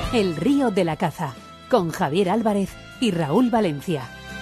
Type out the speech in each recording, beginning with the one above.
El Río de la Caza, con Javier Álvarez y Raúl Valencia.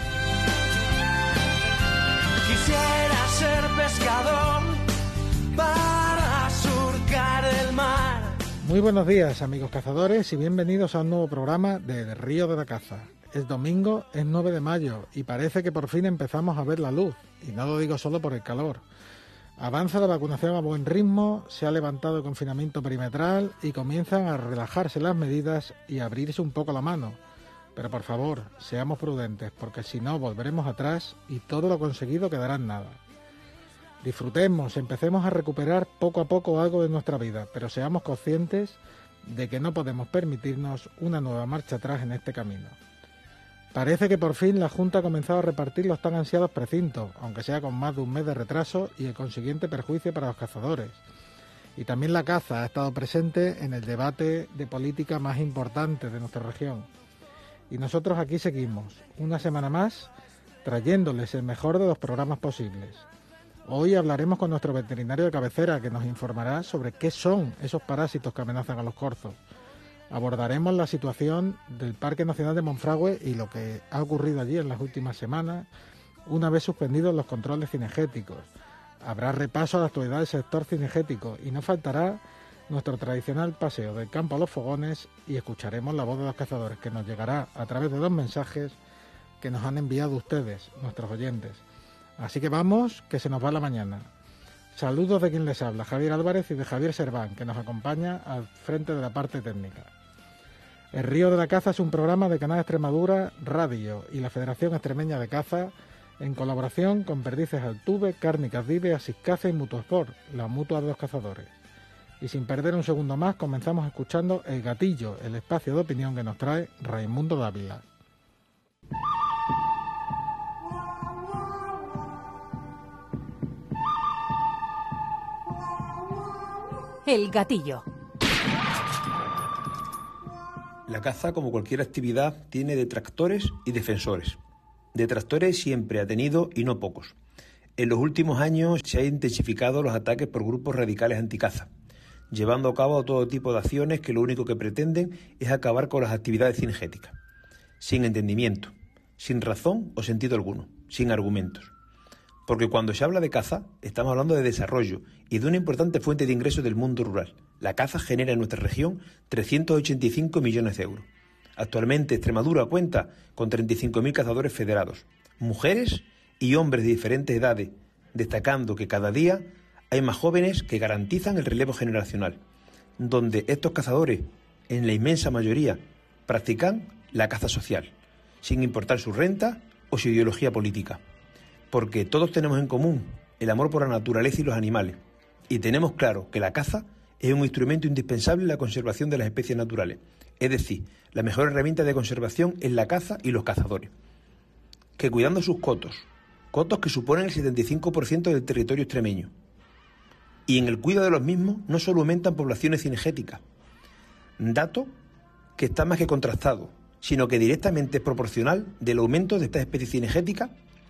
Quisiera ser pescador para surcar el mar. Muy buenos días, amigos cazadores, y bienvenidos a un nuevo programa de El Río de la Caza. Es domingo, es 9 de mayo, y parece que por fin empezamos a ver la luz, y no lo digo solo por el calor. Avanza la vacunación a buen ritmo, se ha levantado el confinamiento perimetral y comienzan a relajarse las medidas y a abrirse un poco la mano. Pero por favor, seamos prudentes, porque si no volveremos atrás y todo lo conseguido quedará en nada. Disfrutemos, empecemos a recuperar poco a poco algo de nuestra vida, pero seamos conscientes de que no podemos permitirnos una nueva marcha atrás en este camino. Parece que por fin la Junta ha comenzado a repartir los tan ansiados precintos, aunque sea con más de un mes de retraso y el consiguiente perjuicio para los cazadores. Y también la caza ha estado presente en el debate de política más importante de nuestra región. Y nosotros aquí seguimos, una semana más, trayéndoles el mejor de los programas posibles. Hoy hablaremos con nuestro veterinario de cabecera, que nos informará sobre qué son esos parásitos que amenazan a los corzos. Abordaremos la situación del Parque Nacional de Monfragüe y lo que ha ocurrido allí en las últimas semanas, una vez suspendidos los controles cinegéticos. Habrá repaso a la actualidad del sector cinegético y no faltará nuestro tradicional paseo del campo a los fogones y escucharemos la voz de los cazadores, que nos llegará a través de 2 mensajes que nos han enviado ustedes, nuestros oyentes. Así que vamos, que se nos va la mañana. Saludos de quien les habla, Javier Álvarez, y de Javier Serván, que nos acompaña al frente de la parte técnica. El Río de la Caza es un programa de Canal Extremadura Radio y la Federación Extremeña de Caza, en colaboración con Perdices Altuve, Cárnicas Vive, Asiscaza y Mutuosport, la mutua de los cazadores. Y sin perder un segundo más, comenzamos escuchando El Gatillo, el espacio de opinión que nos trae Raimundo Dávila. El Gatillo. La caza, como cualquier actividad, tiene detractores y defensores. Detractores siempre ha tenido y no pocos. En los últimos años se han intensificado los ataques por grupos radicales anticaza, llevando a cabo todo tipo de acciones que lo único que pretenden es acabar con las actividades cinegéticas, sin entendimiento, sin razón o sentido alguno, sin argumentos. Porque cuando se habla de caza, estamos hablando de desarrollo y de una importante fuente de ingresos del mundo rural. La caza genera en nuestra región 385 millones de euros. Actualmente Extremadura cuenta con 35.000 cazadores federados, mujeres y hombres de diferentes edades, destacando que cada día hay más jóvenes que garantizan el relevo generacional, donde estos cazadores, en la inmensa mayoría, practican la caza social, sin importar su renta o su ideología política. Porque todos tenemos en común el amor por la naturaleza y los animales, y tenemos claro que la caza es un instrumento indispensable en la conservación de las especies naturales. Es decir, la mejor herramienta de conservación es la caza y los cazadores. Que cuidando sus cotos que suponen el 75% del territorio extremeño, y en el cuidado de los mismos no solo aumentan poblaciones cinegéticas, dato que está más que contrastado, sino que directamente es proporcional del aumento de estas especies cinegéticas.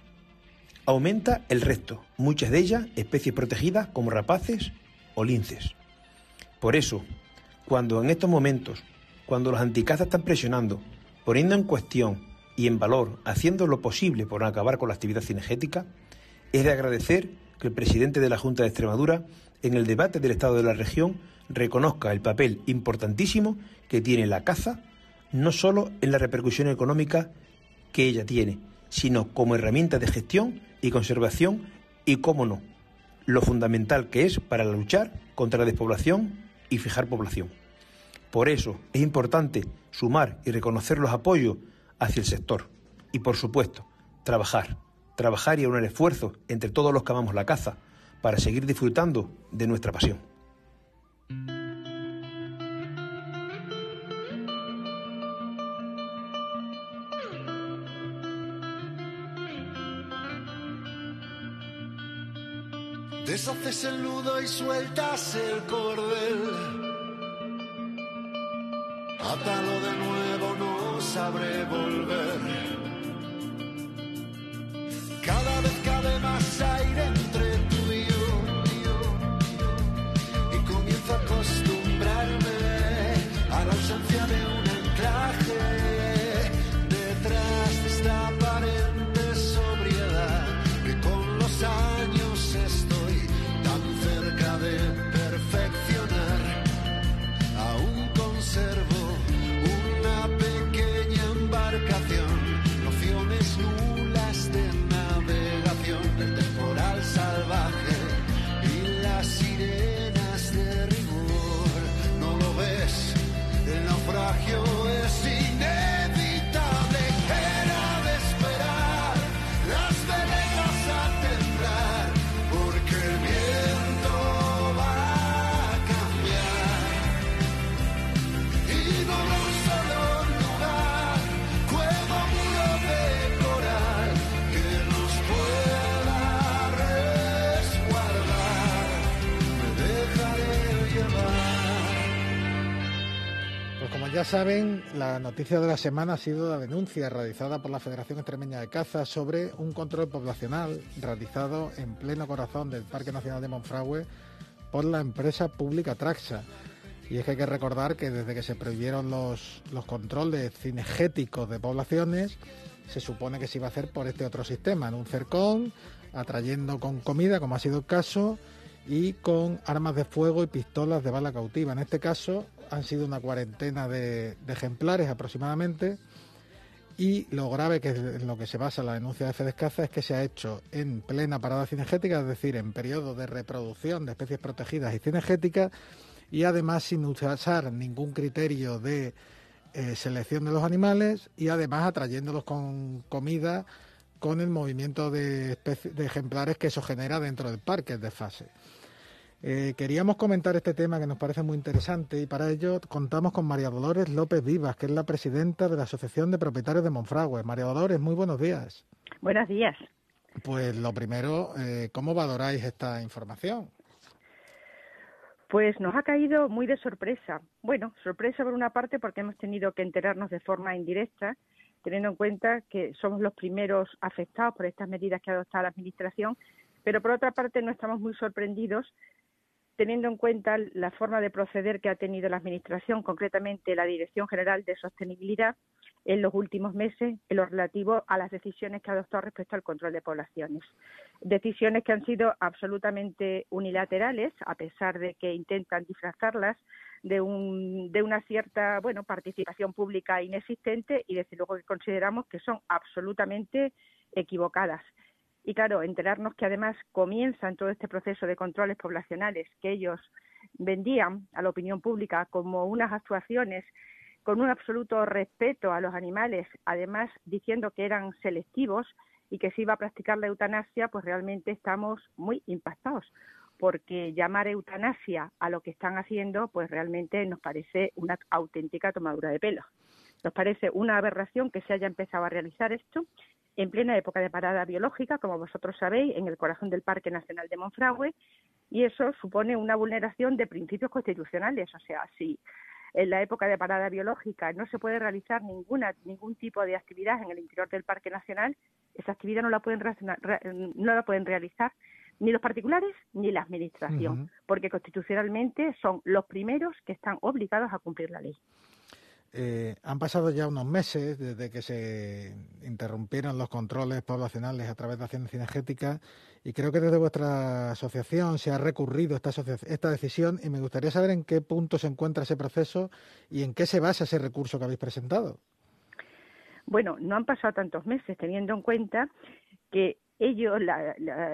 Aumenta el resto, muchas de ellas especies protegidas como rapaces o linces. Por eso, cuando en estos momentos, cuando los anticazas están presionando, poniendo en cuestión y en valor, haciendo lo posible por acabar con la actividad cinegética, es de agradecer que el presidente de la Junta de Extremadura, en el debate del estado de la región, reconozca el papel importantísimo que tiene la caza, no solo en la repercusión económica que ella tiene, sino como herramienta de gestión y conservación y, cómo no, lo fundamental que es para luchar contra la despoblación y fijar población. Por eso es importante sumar y reconocer los apoyos hacia el sector y, por supuesto, trabajar y aunar esfuerzos entre todos los que amamos la caza para seguir disfrutando de nuestra pasión. Deshaces el nudo y sueltas el cordel. Átalo de nuevo, no sabré volver. Cada vez cabe más aire entre tú y yo, y comienzo a acostumbrarme a la ausencia de una ya saben, la noticia de la semana ha sido la denuncia realizada por la Federación Extremeña de Caza sobre un control poblacional realizado en pleno corazón del Parque Nacional de Monfragüe por la empresa pública Traxa. Y es que hay que recordar que desde que se prohibieron los controles cinegéticos de poblaciones, se supone que se iba a hacer por este otro sistema, en un cercón, atrayendo con comida, como ha sido el caso, y con armas de fuego y pistolas de bala cautiva. En este caso han sido una cuarentena de ejemplares aproximadamente, y lo grave, que es en lo que se basa la denuncia de Fedescaza, es que se ha hecho en plena parada cinegética, es decir, en periodo de reproducción de especies protegidas y cinegéticas, y además sin usar ningún criterio de selección de los animales, y además atrayéndolos con comida, con el movimiento de ejemplares que eso genera dentro del parque, el desfase. Queríamos comentar este tema que nos parece muy interesante, y para ello contamos con María Dolores López Vivas, que es la presidenta de la Asociación de Propietarios de Monfragüe. María Dolores, muy buenos días. Buenos días. Pues lo primero, ¿cómo valoráis esta información? Pues nos ha caído muy de sorpresa. Bueno, sorpresa por una parte porque hemos tenido que enterarnos de forma indirecta, teniendo en cuenta que somos los primeros afectados por estas medidas que ha adoptado la Administración, pero por otra parte no estamos muy sorprendidos teniendo en cuenta la forma de proceder que ha tenido la Administración, concretamente la Dirección General de Sostenibilidad, en los últimos meses en lo relativo a las decisiones que ha adoptado respecto al control de poblaciones. Decisiones que han sido absolutamente unilaterales, a pesar de que intentan disfrazarlas de una cierta participación pública inexistente, y desde luego que consideramos que son absolutamente equivocadas. Y claro, enterarnos que además comienzan todo este proceso de controles poblacionales que ellos vendían a la opinión pública como unas actuaciones con un absoluto respeto a los animales, además diciendo que eran selectivos y que se iba a practicar la eutanasia, pues realmente estamos muy impactados, porque llamar eutanasia a lo que están haciendo, pues realmente nos parece una auténtica tomadura de pelo. Nos parece una aberración que se haya empezado a realizar esto en plena época de parada biológica, como vosotros sabéis, en el corazón del Parque Nacional de Monfragüe, y eso supone una vulneración de principios constitucionales. O sea, si en la época de parada biológica no se puede realizar ningún tipo de actividad en el interior del Parque Nacional, esa actividad no la pueden realizar ni los particulares ni la Administración, porque constitucionalmente son los primeros que están obligados a cumplir la ley. Han pasado ya unos meses desde que se interrumpieron los controles poblacionales a través de acciones cinegéticas, y creo que desde vuestra asociación se ha recurrido esta decisión, y me gustaría saber en qué punto se encuentra ese proceso y en qué se basa ese recurso que habéis presentado. Bueno, no han pasado tantos meses, teniendo en cuenta que ellos, la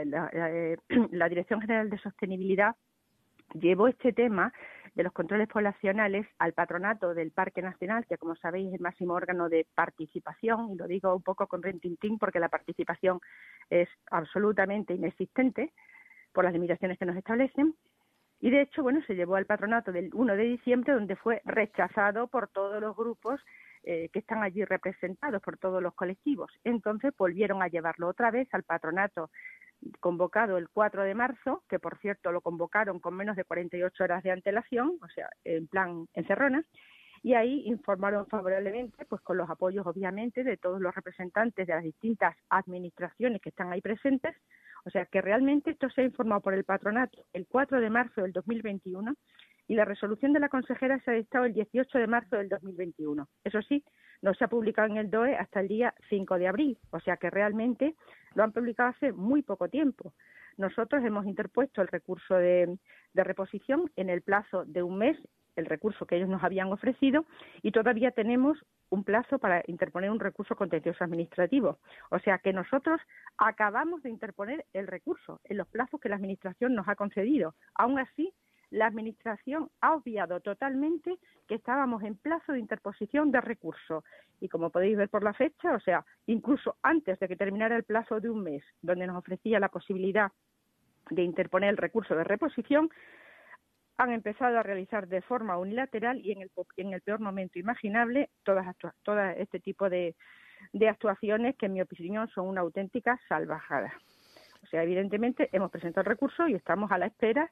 Dirección General de Sostenibilidad, llevó este tema de los controles poblacionales al patronato del Parque Nacional, que como sabéis es el máximo órgano de participación, y lo digo un poco con rintintín porque la participación es absolutamente inexistente por las limitaciones que nos establecen. Y de hecho, se llevó al patronato del 1 de diciembre, donde fue rechazado por todos los grupos que están allí representados, por todos los colectivos. Entonces volvieron a llevarlo otra vez al patronato convocado el 4 de marzo, que por cierto lo convocaron con menos de 48 horas de antelación, o sea, en plan encerrona, y ahí informaron favorablemente, pues con los apoyos obviamente de todos los representantes de las distintas administraciones que están ahí presentes. O sea, que realmente esto se ha informado por el patronato el 4 de marzo del 2021, y la resolución de la consejera se ha dictado el 18 de marzo del 2021. Eso sí, no se ha publicado en el DOE hasta el día 5 de abril, o sea que realmente lo han publicado hace muy poco tiempo. Nosotros hemos interpuesto el recurso de reposición en el plazo de un mes, el recurso que ellos nos habían ofrecido, y todavía tenemos un plazo para interponer un recurso contencioso administrativo. O sea que nosotros acabamos de interponer el recurso en los plazos que la Administración nos ha concedido. Aún así, la Administración ha obviado totalmente que estábamos en plazo de interposición de recurso. Y como podéis ver por la fecha, o sea, incluso antes de que terminara el plazo de un mes, donde nos ofrecía la posibilidad de interponer el recurso de reposición, han empezado a realizar de forma unilateral y en el peor momento imaginable todas este tipo de actuaciones que, en mi opinión, son una auténtica salvajada. O sea, evidentemente hemos presentado el recurso y estamos a la espera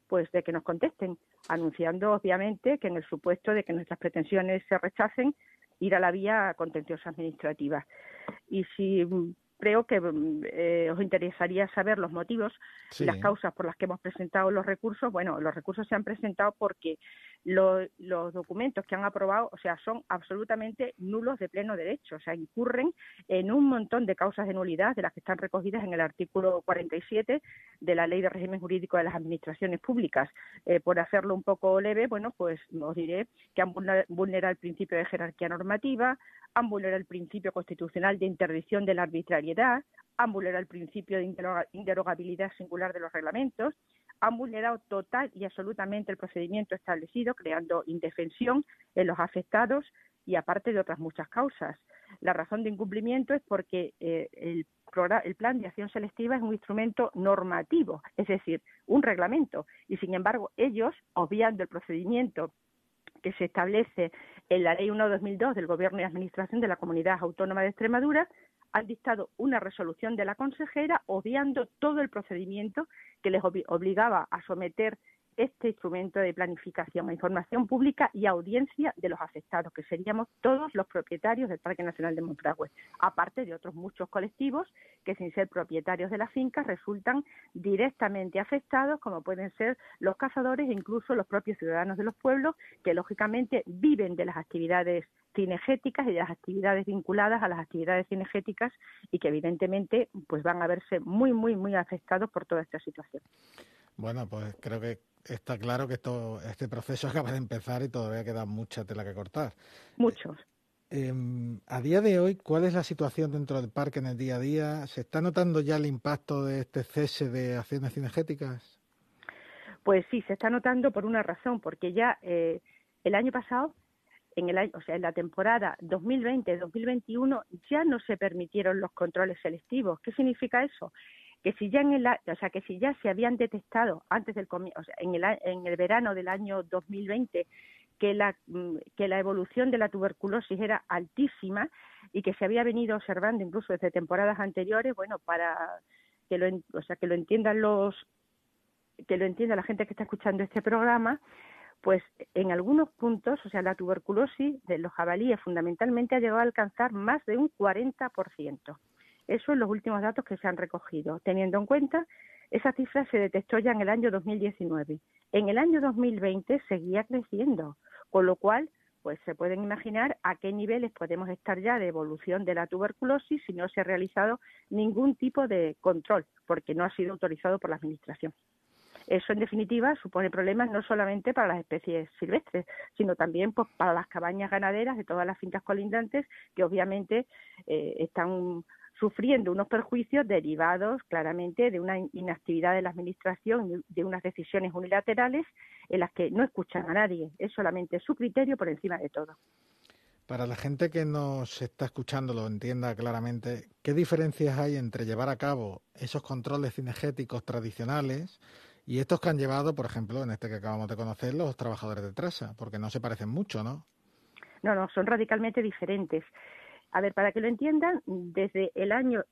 pues de que nos contesten, anunciando obviamente que en el supuesto de que nuestras pretensiones se rechacen, ir a la vía contenciosa administrativa. Y si creo que os interesaría saber los motivos y las causas por las que hemos presentado los recursos. Bueno, los recursos se han presentado porque los documentos que han aprobado, o sea, son absolutamente nulos de pleno derecho, o sea, incurren en un montón de causas de nulidad de las que están recogidas en el artículo 47 de la Ley de Régimen Jurídico de las Administraciones Públicas. Por hacerlo un poco leve, bueno, pues os diré que han vulnerado el principio de jerarquía normativa, han vulnerado el principio constitucional de interdicción de la arbitrariedad, han vulnerado el principio de inderogabilidad singular de los reglamentos, han vulnerado total y absolutamente el procedimiento establecido, creando indefensión en los afectados y aparte de otras muchas causas. La razón de incumplimiento es porque el plan de acción selectiva es un instrumento normativo, es decir, un reglamento, y sin embargo ellos, obviando el procedimiento que se establece en la Ley 1/2002 del Gobierno y Administración de la Comunidad Autónoma de Extremadura, han dictado una resolución de la consejera obviando todo el procedimiento que les obligaba a someter este instrumento de planificación a información pública y audiencia de los afectados, que seríamos todos los propietarios del Parque Nacional de Monfragüe, aparte de otros muchos colectivos que sin ser propietarios de las fincas resultan directamente afectados, como pueden ser los cazadores e incluso los propios ciudadanos de los pueblos, que lógicamente viven de las actividades cinegéticas y de las actividades vinculadas a las actividades cinegéticas y que evidentemente pues van a verse muy, muy, muy afectados por toda esta situación. Bueno, pues creo que está claro que este proceso acaba de empezar y todavía queda mucha tela que cortar. Muchos. A día de hoy, ¿cuál es la situación dentro del parque en el día a día? ¿Se está notando ya el impacto de este cese de acciones cinegéticas? Pues sí, se está notando por una razón, porque ya el año pasado, en la temporada 2020-2021, ya no se permitieron los controles selectivos. ¿Qué significa eso? Que si ya se habían detectado antes del en el verano del año 2020 que la evolución de la tuberculosis era altísima y que se había venido observando incluso desde temporadas anteriores, bueno, para que lo entienda la gente que está escuchando este programa, pues en algunos puntos, la tuberculosis de los jabalíes fundamentalmente ha llegado a alcanzar más de un 40%. Eso son los últimos datos que se han recogido. Teniendo en cuenta, esa cifra se detectó ya en el año 2019. En el año 2020 seguía creciendo, con lo cual pues se pueden imaginar a qué niveles podemos estar ya de evolución de la tuberculosis si no se ha realizado ningún tipo de control, porque no ha sido autorizado por la Administración. Eso, en definitiva, supone problemas no solamente para las especies silvestres, sino también pues, para las cabañas ganaderas de todas las fincas colindantes, que obviamente están sufriendo unos perjuicios derivados claramente de una inactividad de la Administración, de unas decisiones unilaterales en las que no escuchan a nadie, es solamente su criterio por encima de todo. Para la gente que nos está escuchando lo entienda claramente, ¿qué diferencias hay entre llevar a cabo esos controles cinegéticos tradicionales y estos que han llevado, por ejemplo, en este que acabamos de conocer, los trabajadores de Trasa? Porque no se parecen mucho, ¿no? No, son radicalmente diferentes. A ver, para que lo entiendan, desde el año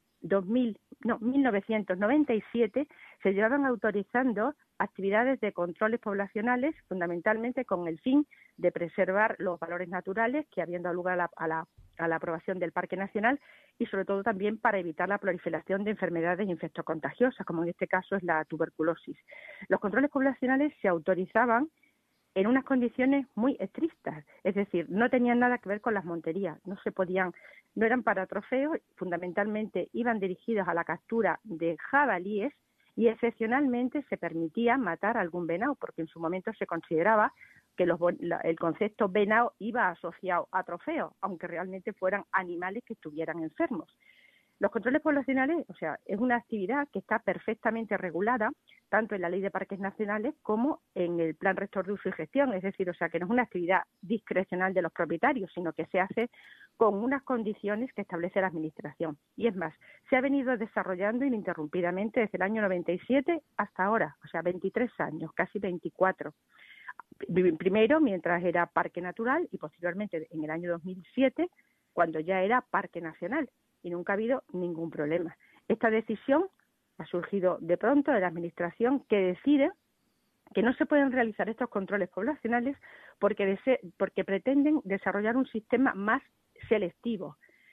1997 se llevaban autorizando actividades de controles poblacionales, fundamentalmente con el fin de preservar los valores naturales que habían dado lugar a la aprobación del Parque Nacional y sobre todo también para evitar la proliferación de enfermedades infectocontagiosas, como en este caso es la tuberculosis. Los controles poblacionales se autorizaban en unas condiciones muy estrictas, es decir, no tenían nada que ver con las monterías, no eran para trofeos, fundamentalmente iban dirigidos a la captura de jabalíes y excepcionalmente se permitía matar a algún venado, porque en su momento se consideraba que el concepto venado iba asociado a trofeos, aunque realmente fueran animales que estuvieran enfermos. Los controles poblacionales, es una actividad que está perfectamente regulada tanto en la Ley de Parques Nacionales como en el Plan Rector de Uso y Gestión, es decir, que no es una actividad discrecional de los propietarios, sino que se hace con unas condiciones que establece la Administración. Y es más, se ha venido desarrollando ininterrumpidamente desde el año 97 hasta ahora, 23 años, casi 24. Primero, mientras era Parque Natural y posteriormente en el año 2007, cuando ya era Parque Nacional. Y nunca ha habido ningún problema. Esta decisión ha surgido de pronto de la Administración que decide que no se pueden realizar estos controles poblacionales porque pretenden desarrollar un sistema más selectivo.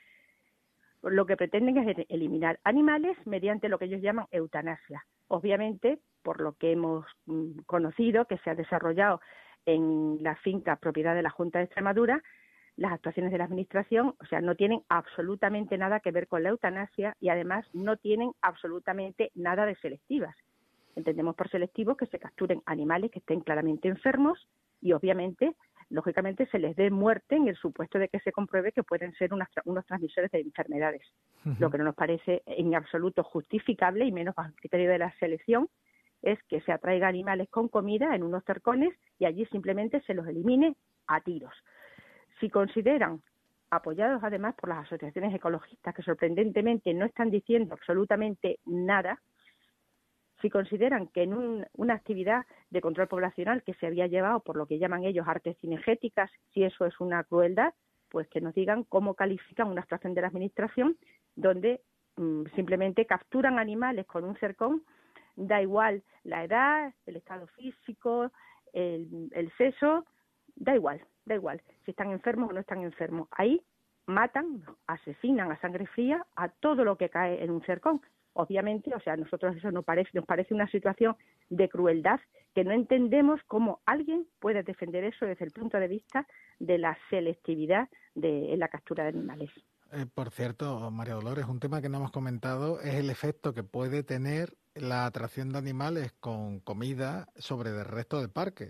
Lo que pretenden es eliminar animales mediante lo que ellos llaman eutanasia. Obviamente, por lo que hemos conocido, que se ha desarrollado en la finca propiedad de la Junta de Extremadura, las actuaciones de la Administración, o sea, no tienen absolutamente nada que ver con la eutanasia y además no tienen absolutamente nada de selectivas. Entendemos por selectivos que se capturen animales que estén claramente enfermos y obviamente, lógicamente, se les dé muerte en el supuesto de que se compruebe que pueden ser unos transmisores de enfermedades. Lo que no nos parece en absoluto justificable y menos bajo el criterio de la selección es que se atraiga animales con comida en unos cercones y allí simplemente se los elimine a tiros. Si consideran, apoyados además por las asociaciones ecologistas que sorprendentemente no están diciendo absolutamente nada, si consideran que en una actividad de control poblacional que se había llevado por lo que llaman ellos artes cinegéticas, si eso es una crueldad, pues que nos digan cómo califican una actuación de la Administración donde simplemente capturan animales con un cercón, da igual la edad, el estado físico, el sexo, da igual, si están enfermos o no están enfermos. Ahí matan, asesinan a sangre fría a todo lo que cae en un cercón. Obviamente, o sea, nosotros eso nos parece una situación de crueldad que no entendemos cómo alguien puede defender eso desde el punto de vista de la selectividad en la captura de animales. Por cierto, María Dolores, un tema que no hemos comentado es el efecto que puede tener la atracción de animales con comida sobre el resto del parque.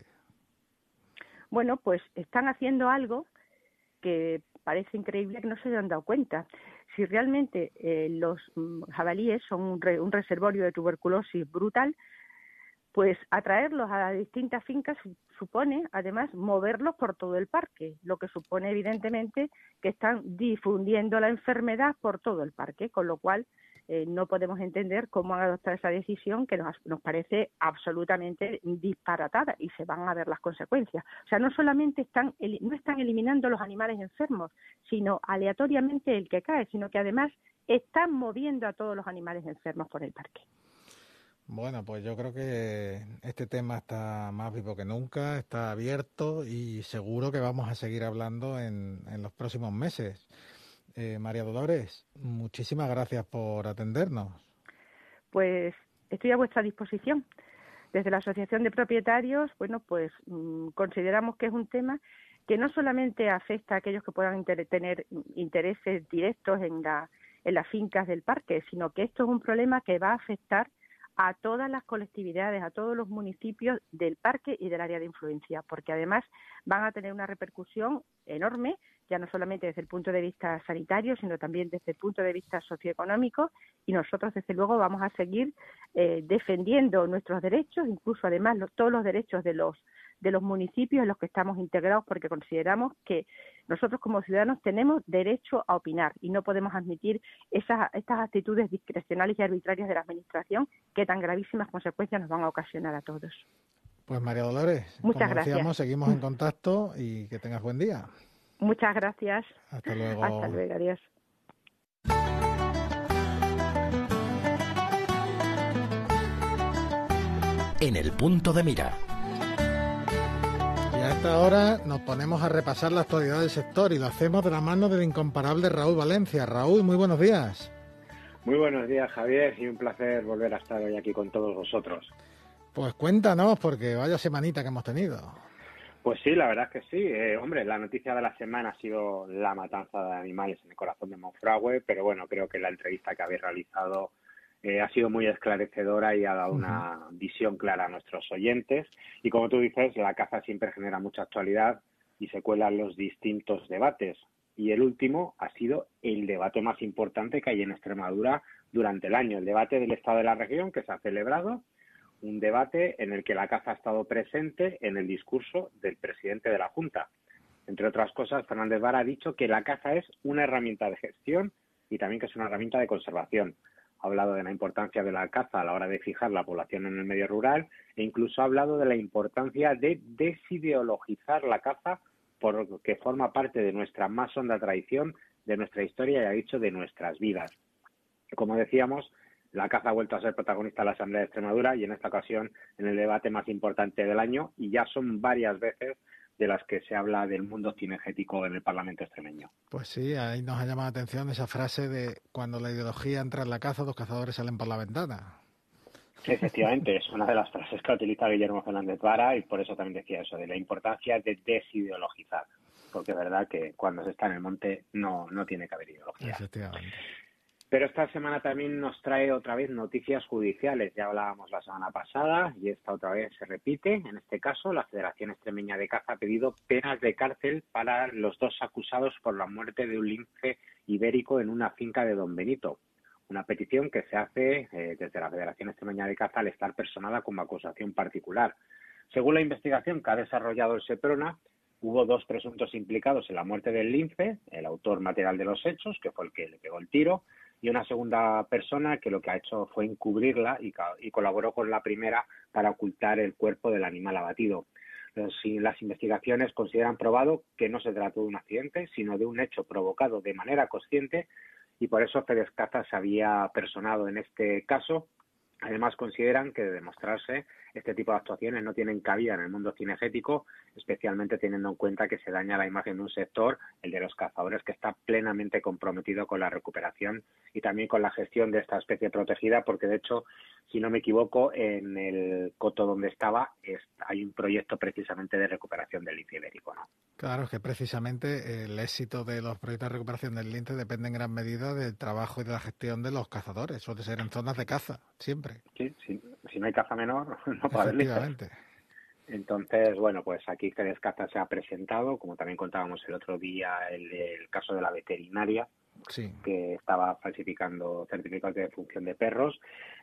Bueno, pues están haciendo algo que parece increíble que no se hayan dado cuenta. Si realmente los jabalíes son un reservorio de tuberculosis brutal, pues atraerlos a distintas fincas supone, además, moverlos por todo el parque, lo que supone, evidentemente, que están difundiendo la enfermedad por todo el parque, con lo cual no podemos entender cómo han adoptado esa decisión que nos parece absolutamente disparatada y se van a ver las consecuencias. O sea, no solamente no están eliminando los animales enfermos, sino aleatoriamente el que cae, sino que además están moviendo a todos los animales enfermos por el parque. Bueno, pues yo creo que este tema está más vivo que nunca, está abierto y seguro que vamos a seguir hablando en los próximos meses. María Dolores, muchísimas gracias por atendernos. Pues estoy a vuestra disposición. Desde la Asociación de Propietarios, bueno, pues consideramos que es un tema que no solamente afecta a aquellos que puedan tener intereses directos en las fincas del parque, sino que esto es un problema que va a afectar a todas las colectividades, a todos los municipios del parque y del área de influencia, porque además van a tener una repercusión enorme, ya no solamente desde el punto de vista sanitario, sino también desde el punto de vista socioeconómico, y nosotros desde luego vamos a seguir defendiendo nuestros derechos, incluso además todos los derechos de los municipios en los que estamos integrados, porque consideramos que nosotros como ciudadanos tenemos derecho a opinar y no podemos admitir estas actitudes discrecionales y arbitrarias de la Administración que tan gravísimas consecuencias nos van a ocasionar a todos. Pues María Dolores, muchas como decíamos, seguimos en contacto y que tengas buen día. Muchas gracias. Hasta luego. Hasta luego, adiós. En el punto de mira. Y a esta hora nos ponemos a repasar la actualidad del sector y lo hacemos de la mano del incomparable Raúl Valencia. Raúl, muy buenos días. Muy buenos días, Javier, y un placer volver a estar hoy aquí con todos vosotros. Pues cuéntanos, porque vaya semanita que hemos tenido. Pues sí, la verdad es que sí. Hombre, la noticia de la semana ha sido la matanza de animales en el corazón de Monfragüe, pero bueno, creo que la entrevista que habéis realizado ha sido muy esclarecedora y ha dado una visión clara a nuestros oyentes. Y como tú dices, la caza siempre genera mucha actualidad y se cuelan los distintos debates. Y el último ha sido el debate más importante que hay en Extremadura durante el año, el debate del estado de la región que se ha celebrado, un debate en el que la caza ha estado presente en el discurso del presidente de la Junta. Entre otras cosas, Fernández Vara ha dicho que la caza es una herramienta de gestión y también que es una herramienta de conservación. Ha hablado de la importancia de la caza a la hora de fijar la población en el medio rural e incluso ha hablado de la importancia de desideologizar la caza porque forma parte de nuestra más honda tradición, de nuestra historia y, ha dicho, de nuestras vidas. Como decíamos, La caza ha vuelto a ser protagonista de la Asamblea de Extremadura y en esta ocasión en el debate más importante del año, y ya son varias veces de las que se habla del mundo cinegético en el Parlamento extremeño. Pues sí, ahí nos ha llamado la atención esa frase de cuando la ideología entra en la caza, los cazadores salen por la ventana. Efectivamente, es una de las frases que utiliza Guillermo Fernández Vara y por eso también decía eso, de la importancia de desideologizar, porque es verdad que cuando se está en el monte no tiene que haber ideología. Efectivamente. Pero esta semana también nos trae otra vez noticias judiciales. Ya hablábamos la semana pasada y esta otra vez se repite. En este caso, la Federación Extremeña de Caza ha pedido penas de cárcel para los 2 acusados por la muerte de un lince ibérico en una finca de Don Benito. Una petición que se hace desde la Federación Extremeña de Caza al estar personada como acusación particular. Según la investigación que ha desarrollado el SEPRONA, hubo 2 presuntos implicados en la muerte del lince, el autor material de los hechos, que fue el que le pegó el tiro, y una segunda persona que lo que ha hecho fue encubrirla y colaboró con la primera para ocultar el cuerpo del animal abatido. Las investigaciones consideran probado que no se trató de un accidente, sino de un hecho provocado de manera consciente, y por eso Fedescaza se había personado en este caso. Además, consideran que de demostrarse este tipo de actuaciones no tienen cabida en el mundo cinegético, especialmente teniendo en cuenta que se daña la imagen de un sector, el de los cazadores, que está plenamente comprometido con la recuperación y también con la gestión de esta especie protegida, porque de hecho, si no me equivoco, en el coto donde estaba hay un proyecto precisamente de recuperación del lince ibérico, ¿no? Claro, es que precisamente el éxito de los proyectos de recuperación del lince depende en gran medida del trabajo y de la gestión de los cazadores, suele ser en zonas de caza, siempre. Sí, si no hay caza menor, no puede haber linces. Entonces, bueno, pues aquí Fedescaza se ha presentado, como también contábamos el otro día, el caso de la veterinaria, sí, que estaba falsificando certificados de defunción de perros,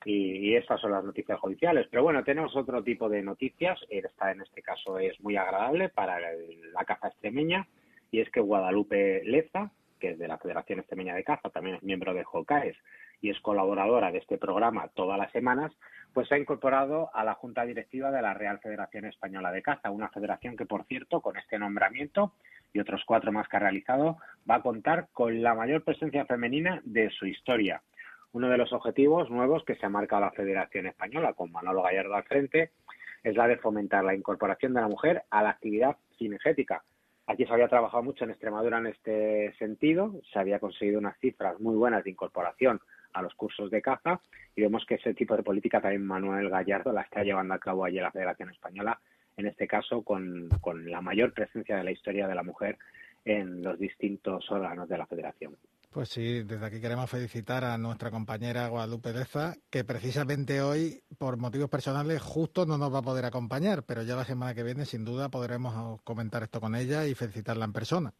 y estas son las noticias judiciales. Pero bueno, tenemos otro tipo de noticias. Esta, en este caso, es muy agradable para la caza extremeña, y es que Guadalupe Leza, que es de la Federación Extremeña de Caza, también es miembro de JOCAES y es colaboradora de este programa todas las semanas, pues se ha incorporado a la Junta Directiva de la Real Federación Española de Caza, una federación que, por cierto, con este nombramiento y otros 4 más que ha realizado, va a contar con la mayor presencia femenina de su historia. Uno de los objetivos nuevos que se ha marcado la Federación Española, con Manolo Gallardo al frente, es la de fomentar la incorporación de la mujer a la actividad cinegética. Aquí se había trabajado mucho en Extremadura en este sentido, se había conseguido unas cifras muy buenas de incorporación a los cursos de caza, y vemos que ese tipo de política también Manuel Gallardo la está llevando a cabo allí en la Federación Española, en este caso con la mayor presencia de la historia de la mujer en los distintos órganos de la Federación. Pues sí, desde aquí queremos felicitar a nuestra compañera Guadalupe Leza, que precisamente hoy, por motivos personales, justo no nos va a poder acompañar, pero ya la semana que viene, sin duda, podremos comentar esto con ella y felicitarla en persona.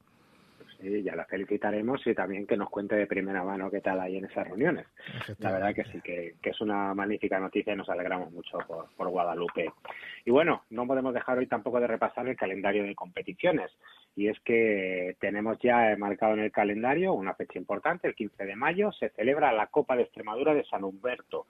Sí, ya la felicitaremos y también que nos cuente de primera mano qué tal hay en esas reuniones. La verdad que sí, que es una magnífica noticia y nos alegramos mucho por Guadalupe. Y bueno, no podemos dejar hoy tampoco de repasar el calendario de competiciones. Y es que tenemos ya marcado en el calendario una fecha importante, el 15 de mayo, se celebra la Copa de Extremadura de San Huberto.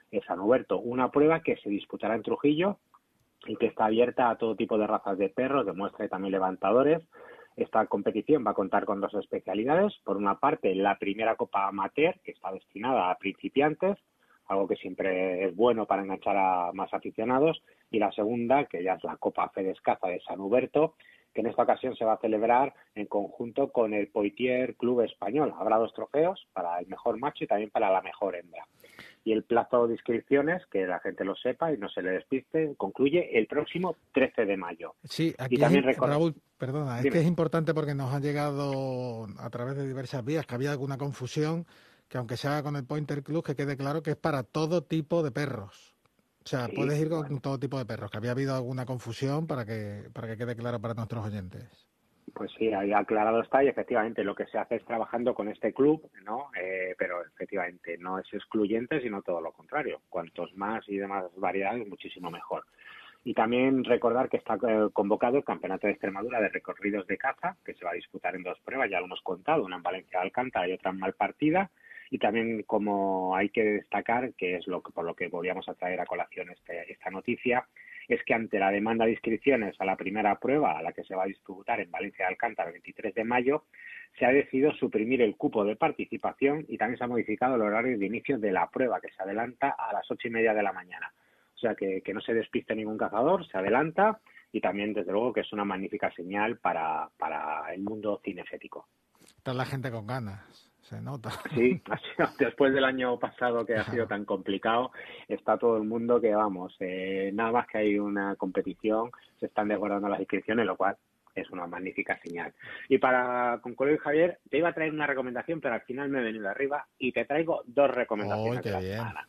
Una prueba que se disputará en Trujillo y que está abierta a todo tipo de razas de perros, de muestra y también levantadores. Esta competición va a contar con 2 especialidades. Por una parte, la primera Copa Amateur, que está destinada a principiantes, algo que siempre es bueno para enganchar a más aficionados, y la segunda, que ya es la Copa Fedescaza de San Huberto, que en esta ocasión se va a celebrar en conjunto con el Poitiers Club Español. Habrá 2 trofeos, para el mejor macho y también para la mejor hembra. Y el plazo de inscripciones, que la gente lo sepa y no se le despiste, concluye el próximo 13 de mayo. Sí, aquí y también Raúl, perdona, Dime. Es que es importante porque nos ha llegado a través de diversas vías que había alguna confusión, que aunque se haga con el Pointer Club, que quede claro que es para todo tipo de perros. O sea, sí, puedes ir con todo tipo de perros, que había habido alguna confusión para que quede claro para nuestros oyentes. Pues sí, ahí aclarado está, y efectivamente lo que se hace es trabajando con este club, ¿no? Pero efectivamente no es excluyente, sino todo lo contrario. Cuantos más y demás variedades, muchísimo mejor. Y también recordar que está convocado el Campeonato de Extremadura de Recorridos de Caza, que se va a disputar en 2 pruebas, ya lo hemos contado, una en Valencia de Alcántara y otra en Malpartida. Y también, como hay que destacar, que es por lo que volvíamos a traer a colación esta noticia, es que ante la demanda de inscripciones a la primera prueba, a la que se va a disputar en Valencia de Alcántara el 23 de mayo, se ha decidido suprimir el cupo de participación y también se ha modificado el horario de inicio de la prueba, que se adelanta a las 8:30 de la mañana. O sea, que no se despiste ningún cazador, se adelanta, y también, desde luego, que es una magnífica señal para el mundo cinegético. Está la gente con ganas, se nota. Sí, después del año pasado que ha sido tan complicado, está todo el mundo que, vamos, nada más que hay una competición, se están desbordando las inscripciones, lo cual es una magnífica señal. Y para concluir, Javier, te iba a traer una recomendación, pero al final me he venido arriba y te traigo dos recomendaciones de la semana.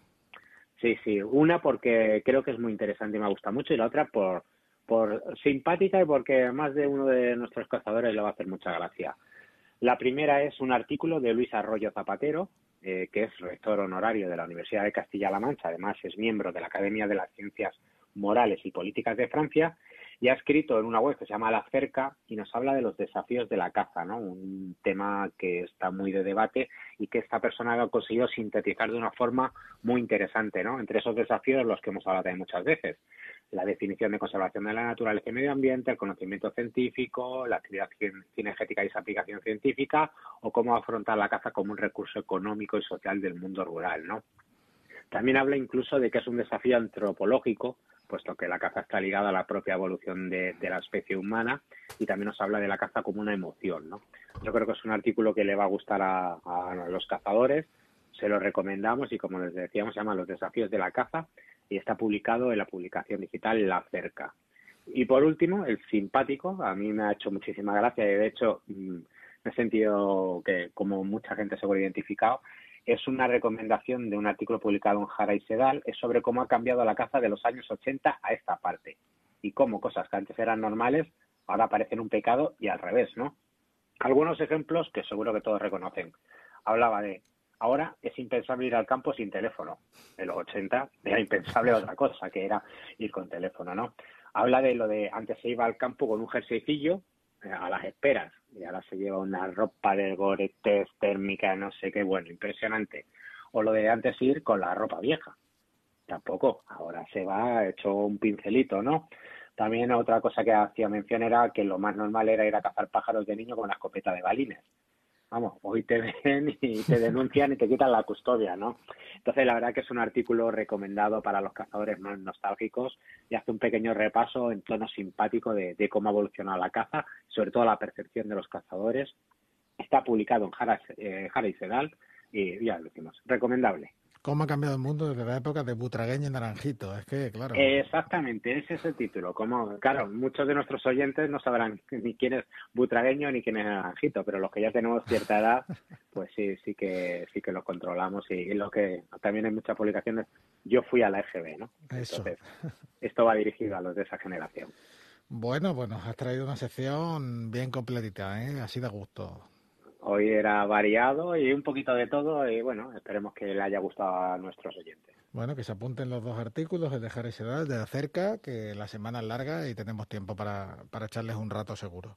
Sí, una porque creo que es muy interesante y me gusta mucho, y la otra por simpática y porque más de uno de nuestros cazadores le va a hacer mucha gracia. La primera es un artículo de Luis Arroyo Zapatero, que es rector honorario de la Universidad de Castilla-La Mancha, además es miembro de la Academia de las Ciencias Morales y Políticas de Francia, y ha escrito en una web que se llama La Cerca y nos habla de los desafíos de la caza, ¿no? Un tema que está muy de debate y que esta persona ha conseguido sintetizar de una forma muy interesante, ¿no? Entre esos desafíos, los que hemos hablado también muchas veces: la definición de conservación de la naturaleza y medio ambiente, el conocimiento científico, la actividad cinegética y su aplicación científica, o cómo afrontar la caza como un recurso económico y social del mundo rural, ¿no? También habla incluso de que es un desafío antropológico, puesto que la caza está ligada a la propia evolución de la especie humana, y también nos habla de la caza como una emoción, ¿no? Yo creo que es un artículo que le va a gustar a los cazadores, se lo recomendamos, y como les decíamos, se llama Los desafíos de la caza, y está publicado en la publicación digital La Cerca. Y por último, el simpático, a mí me ha hecho muchísima gracia, y de hecho me he sentido que, como mucha gente se ha identificado, es una recomendación de un artículo publicado en Jara y Sedal, es sobre cómo ha cambiado la caza de los años 80 a esta parte, y cómo cosas que antes eran normales ahora parecen un pecado, y al revés, ¿no? Algunos ejemplos que seguro que todos reconocen. Hablaba de: ahora es impensable ir al campo sin teléfono. En los 80 era impensable otra cosa, que era ir con teléfono, ¿no? Habla de lo de antes se iba al campo con un jerseycillo a las esperas, y ahora se lleva una ropa de Gore-Tex térmica, no sé qué, bueno, impresionante. O lo de antes ir con la ropa vieja. Tampoco, ahora se va hecho un pincelito, ¿no? También otra cosa que hacía mención era que lo más normal era ir a cazar pájaros de niño con la escopeta de balines. Vamos, hoy te ven y te denuncian y te quitan la custodia, ¿no? Entonces, la verdad que es un artículo recomendado para los cazadores más nostálgicos, y hace un pequeño repaso en tono simpático de cómo ha evolucionado la caza, sobre todo la percepción de los cazadores. Está publicado en Jara y Sedal, y ya lo decimos, recomendable. ¿Cómo ha cambiado el mundo desde la época de Butragueño y Naranjito? Es que, claro... Exactamente, ese es el título. Como, claro, muchos de nuestros oyentes no sabrán ni quién es Butragueño ni quién es Naranjito, pero los que ya tenemos cierta edad, pues sí que lo controlamos, y lo que también hay muchas publicaciones. Yo fui a la EGB, ¿no? Eso. Entonces, esto va dirigido a los de esa generación. Bueno, has traído una sección bien completita, ¿eh? Así de gusto. Hoy era variado y un poquito de todo, y bueno, esperemos que le haya gustado a nuestros oyentes. Bueno, que se apunten los dos artículos, el de Jara y Sedal, de La Cerca, que la semana es larga y tenemos tiempo para echarles un rato seguro.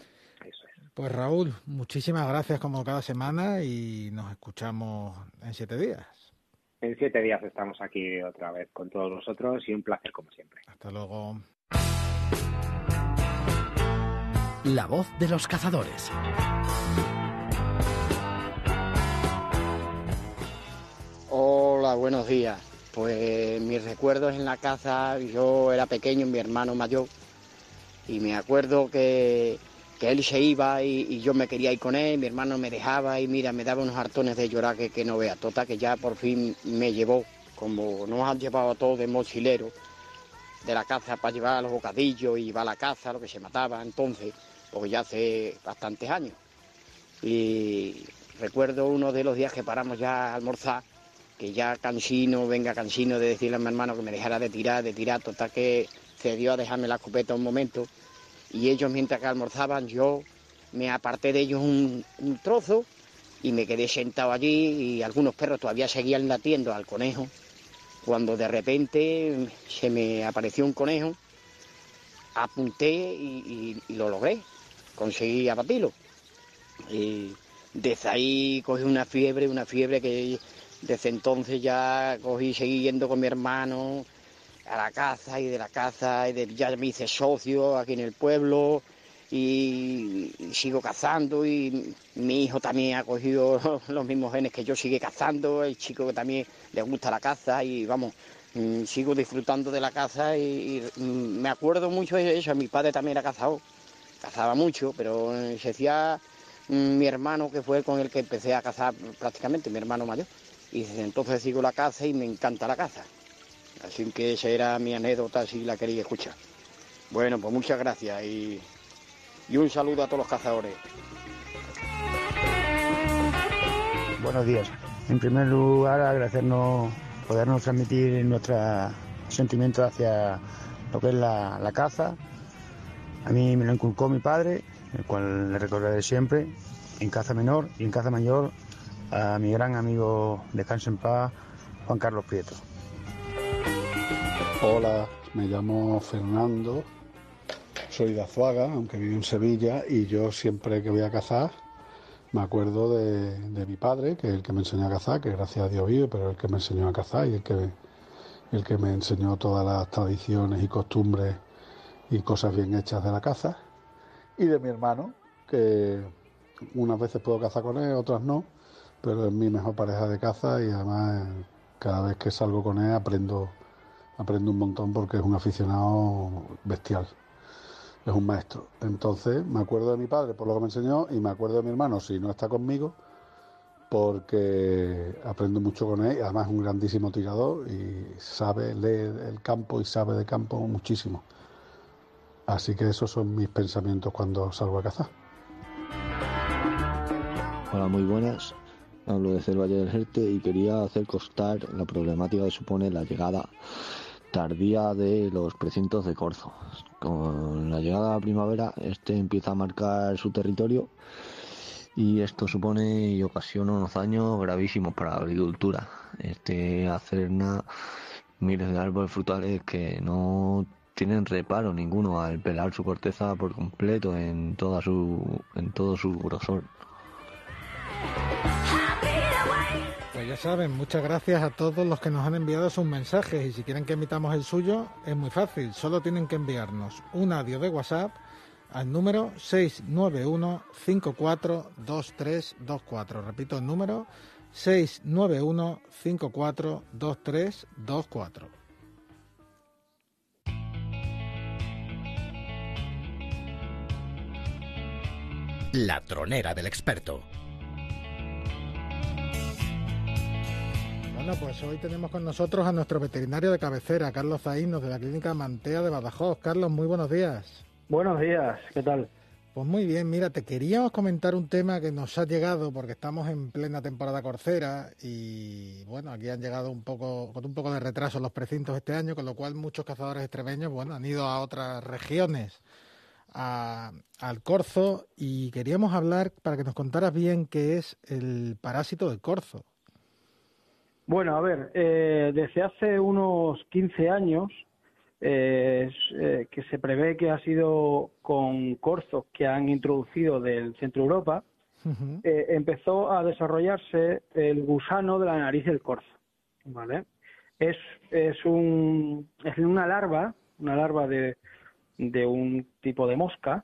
Eso es. Pues Raúl, muchísimas gracias como cada semana, y nos escuchamos en 7 días. En 7 días estamos aquí otra vez con todos vosotros, y un placer como siempre. Hasta luego. La voz de los cazadores. Hola, buenos días. Pues mis recuerdos en la caza, yo era pequeño, mi hermano mayor, y me acuerdo que él se iba y yo me quería ir con él, mi hermano me dejaba, y mira, me daba unos hartones de llorar que no vea. Total, que ya por fin me llevó, como nos han llevado a todos de mochilero de la caza para llevar a los bocadillos y va a la caza, lo que se mataba entonces, porque ya hace bastantes años. Y recuerdo uno de los días que paramos ya a almorzar, que ya cansino de decirle a mi hermano que me dejara de tirar, total que cedió a dejarme la escopeta un momento, y ellos, mientras que almorzaban, yo me aparté de ellos un trozo y me quedé sentado allí, y algunos perros todavía seguían latiendo al conejo, cuando de repente se me apareció un conejo, apunté y lo logré, conseguí abatirlo. Y desde ahí cogí una fiebre que desde entonces ya seguí yendo con mi hermano a la caza y de la caza, ya me hice socio aquí en el pueblo y sigo cazando, y mi hijo también ha cogido los mismos genes que yo, sigue cazando, el chico que también le gusta la caza, y vamos, sigo disfrutando de la caza y me acuerdo mucho de eso. Mi padre también era cazador, cazaba mucho, pero se decía mi hermano, que fue con el que empecé a cazar prácticamente, mi hermano mayor, y desde entonces sigo la caza y me encanta la caza. Así que esa era mi anécdota, si la quería escuchar. Bueno, pues muchas gracias y un saludo a todos los cazadores. Buenos días. En primer lugar, agradecernos, podernos transmitir nuestros sentimientos hacia lo que es la caza. A mí me lo inculcó mi padre, el cual le recordaré siempre, en caza menor y en caza mayor, a mi gran amigo, descanse en paz, Juan Carlos Prieto. Hola, me llamo Fernando, soy de Azuaga, aunque vivo en Sevilla, y yo siempre que voy a cazar me acuerdo de mi padre, que es el que me enseñó a cazar, que gracias a Dios vive, pero el que me enseñó a cazar y el que me enseñó todas las tradiciones y costumbres y cosas bien hechas de la caza, y de mi hermano, que unas veces puedo cazar con él, otras no, pero es mi mejor pareja de caza, y además cada vez que salgo con él aprendo un montón, porque es un aficionado bestial, es un maestro. Entonces me acuerdo de mi padre por lo que me enseñó, y me acuerdo de mi hermano si no está conmigo, porque aprendo mucho con él, y además es un grandísimo tirador y sabe leer el campo y sabe de campo muchísimo. Así que esos son mis pensamientos cuando salgo a cazar. Hola, muy buenas. Hablo desde el Valle del Jerte y quería hacer constar la problemática que supone la llegada tardía de los precintos de corzo. Con la llegada de la primavera, empieza a marcar su territorio, y esto supone y ocasiona unos daños gravísimos para la agricultura. Acerna miles de árboles frutales que no tienen reparo ninguno al pelar su corteza por completo en todo su grosor. Pues ya saben, muchas gracias a todos los que nos han enviado sus mensajes, y si quieren que emitamos el suyo es muy fácil, solo tienen que enviarnos un audio de WhatsApp al número 691-542324. Repito el número, 691-542324. La tronera del experto. Bueno, pues hoy tenemos con nosotros a nuestro veterinario de cabecera, Carlos Zaínos, de la Clínica Mantea de Badajoz. Carlos, muy buenos días. Buenos días, ¿qué tal? Pues muy bien, mira, te queríamos comentar un tema que nos ha llegado porque estamos en plena temporada corcera y, bueno, aquí han llegado con un poco de retraso los precintos este año, con lo cual muchos cazadores extremeños, bueno, han ido a otras regiones al corzo, y queríamos hablar para que nos contaras bien qué es el parásito del corzo. Bueno, a ver, desde hace unos 15 años que se prevé que ha sido con corzos que han introducido del centro Europa, empezó a desarrollarse el gusano de la nariz del corzo, ¿vale? Es una larva de un tipo de mosca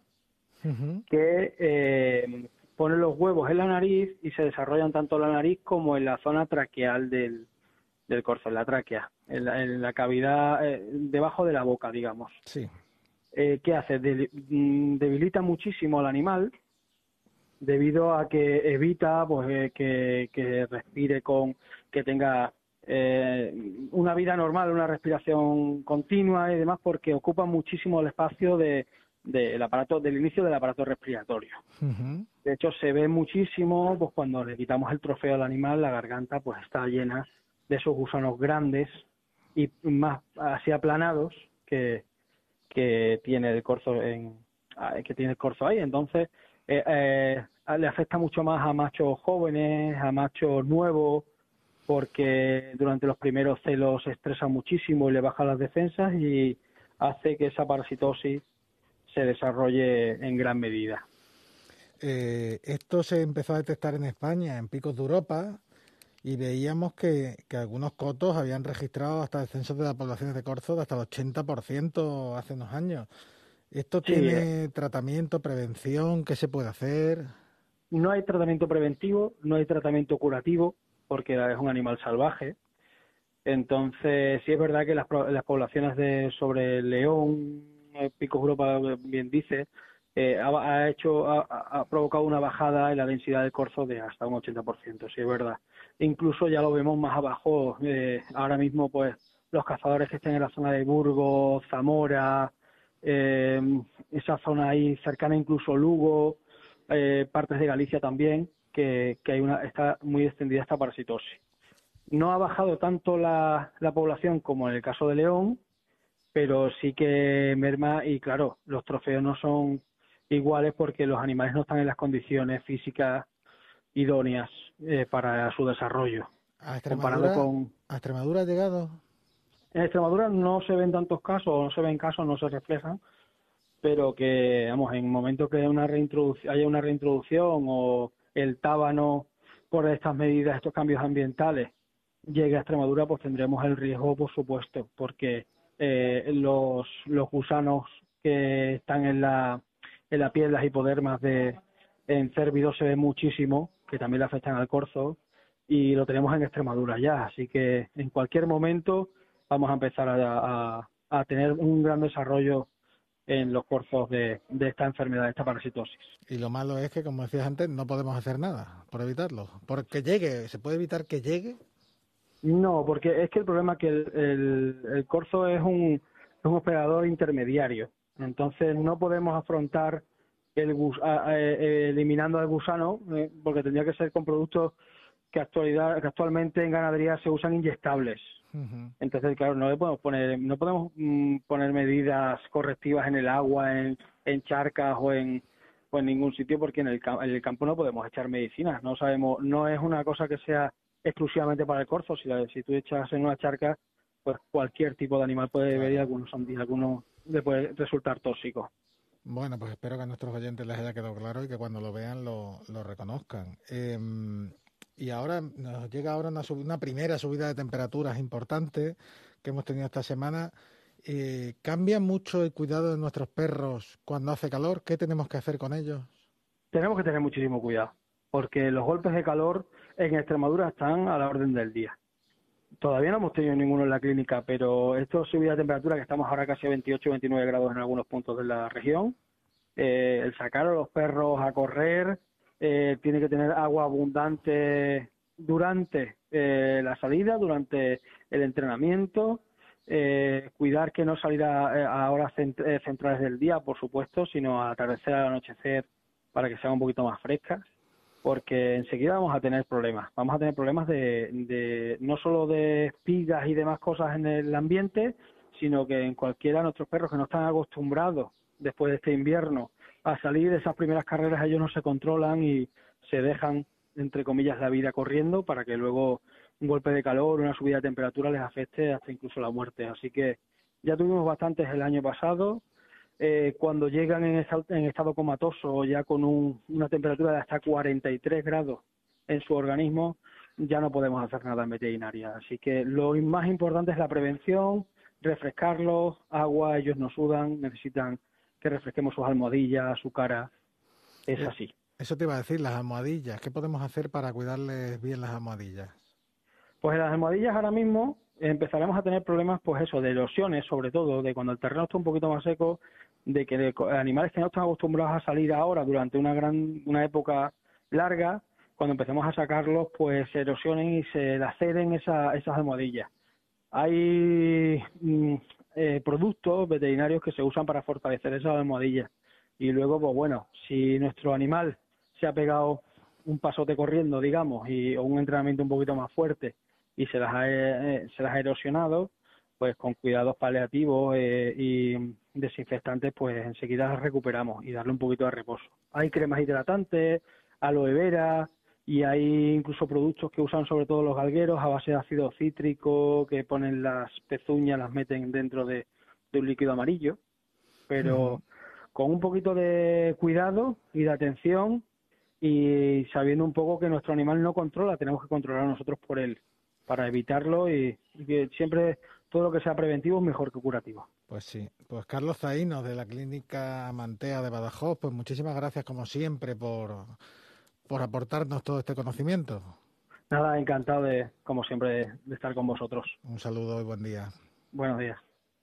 que pone los huevos en la nariz y se desarrollan tanto en la nariz como en la zona traqueal del corzo, en la tráquea, en la cavidad debajo de la boca, digamos. Sí. ¿Qué hace? Debilita muchísimo al animal, debido a que evita pues que respire que tenga una vida normal, una respiración continua y demás, porque ocupa muchísimo el espacio del inicio del aparato respiratorio. De hecho, se ve muchísimo pues cuando le quitamos el trofeo al animal, la garganta pues está llena de esos gusanos grandes y más así aplanados que tiene el corzo ahí. Entonces le afecta mucho más a machos jóvenes, a machos nuevos, porque durante los primeros celos se estresa muchísimo y le baja las defensas y hace que esa parasitosis se desarrolle en gran medida. Esto se empezó a detectar en España, en picos de Europa, y veíamos que algunos cotos habían registrado hasta descensos de las poblaciones de corzo de hasta el 80% hace unos años. ¿Esto Sí, tiene tratamiento, prevención? ¿Qué se puede hacer? no hay tratamiento preventivo, no hay tratamiento curativo, porque es un animal salvaje. Entonces, sí es verdad que las poblaciones sobre el león, Picos Europa, bien dice, ha provocado una bajada en la densidad del corzo de hasta un 80%, sí es verdad. Incluso ya lo vemos más abajo, ahora mismo pues los cazadores que estén en la zona de Burgos, Zamora, esa zona ahí cercana incluso Lugo, partes de Galicia también, que está muy extendida esta parasitosis. No ha bajado tanto la población como en el caso de León, pero sí que merma y claro, los trofeos no son iguales porque los animales no están en las condiciones físicas idóneas para su desarrollo. ¿A Comparado Extremadura ha llegado? En Extremadura no se ven tantos casos, no se ven casos, no se reflejan, pero que, vamos, en el momento que haya una reintroducción o el tábano por estas medidas, estos cambios ambientales, llegue a Extremadura, pues tendremos el riesgo, por supuesto, porque los gusanos que están en la piel, las hipodermas en cérvidos se ven muchísimo, que también le afectan al corzo, y lo tenemos en Extremadura ya, así que en cualquier momento vamos a empezar a tener un gran desarrollo en los corzos de esta enfermedad, de esta parasitosis. Y lo malo es que, como decías antes, no podemos hacer nada por evitarlo. Porque llegue, ¿se puede evitar que llegue? No, porque es que el problema es que el corzo es un hospedador intermediario. Entonces no podemos afrontar eliminando al gusano, porque tendría que ser con productos que actualmente en ganadería se usan inyectables. Entonces, claro, no podemos poner medidas correctivas en el agua, en charcas o en ningún sitio, porque en el campo no podemos echar medicinas. No es una cosa que sea exclusivamente para el corzo. Si tú echas en una charca, pues cualquier tipo de animal puede beber y algunos le puede resultar tóxico. Bueno, pues espero que a nuestros oyentes les haya quedado claro y que cuando lo vean lo reconozcan. Y ahora nos llega una primera subida de temperaturas importante que hemos tenido esta semana. ¿Cambia mucho el cuidado de nuestros perros cuando hace calor? ¿Qué tenemos que hacer con ellos? Tenemos que tener muchísimo cuidado, porque los golpes de calor en Extremadura están a la orden del día. Todavía no hemos tenido ninguno en la clínica, pero esto subida de temperatura, que estamos ahora casi a 28 29 grados en algunos puntos de la región, el sacar a los perros a correr, tiene que tener agua abundante durante la salida, durante el entrenamiento, cuidar que no salir a horas centrales del día, por supuesto, sino al atardecer, al anochecer, para que sean un poquito más frescas, porque enseguida vamos a tener problemas. Vamos a tener problemas de no solo de espigas y demás cosas en el ambiente, sino que en cualquiera de nuestros perros que no están acostumbrados después de este invierno a salir de esas primeras carreras, ellos no se controlan y se dejan, entre comillas, la vida corriendo para que luego un golpe de calor, una subida de temperatura les afecte hasta incluso la muerte. Así que ya tuvimos bastantes el año pasado. Cuando llegan en estado comatoso, ya con una temperatura de hasta 43 grados en su organismo, ya no podemos hacer nada en veterinaria. Así que lo más importante es la prevención, refrescarlos, agua, ellos no sudan, necesitan que refresquemos sus almohadillas, su cara, es así. Eso te iba a decir, las almohadillas. ¿Qué podemos hacer para cuidarles bien las almohadillas? Pues en las almohadillas ahora mismo empezaremos a tener problemas, pues eso, de erosiones, sobre todo, de cuando el terreno está un poquito más seco, de que animales que no están acostumbrados a salir ahora durante una época larga, cuando empecemos a sacarlos, pues se erosionen y se laceren esas almohadillas. Hay productos veterinarios que se usan para fortalecer esas almohadillas. Y luego, pues bueno, si nuestro animal se ha pegado un pasote corriendo, digamos, o un entrenamiento un poquito más fuerte y se las ha erosionado, pues con cuidados paliativos y desinfectantes, pues enseguida las recuperamos y darle un poquito de reposo. Hay cremas hidratantes, aloe vera, y hay incluso productos que usan sobre todo los galgueros a base de ácido cítrico, que ponen las pezuñas, las meten dentro de un líquido amarillo, pero con un poquito de cuidado y de atención y sabiendo un poco que nuestro animal no controla, tenemos que controlar nosotros por él, para evitarlo y que siempre todo lo que sea preventivo es mejor que curativo. Pues sí, pues Carlos Zaino de la Clínica Mantea de Badajoz, pues muchísimas gracias como siempre por aportarnos todo este conocimiento. Nada, encantado de, como siempre, de estar con vosotros. Un saludo y buen día. Buenos días.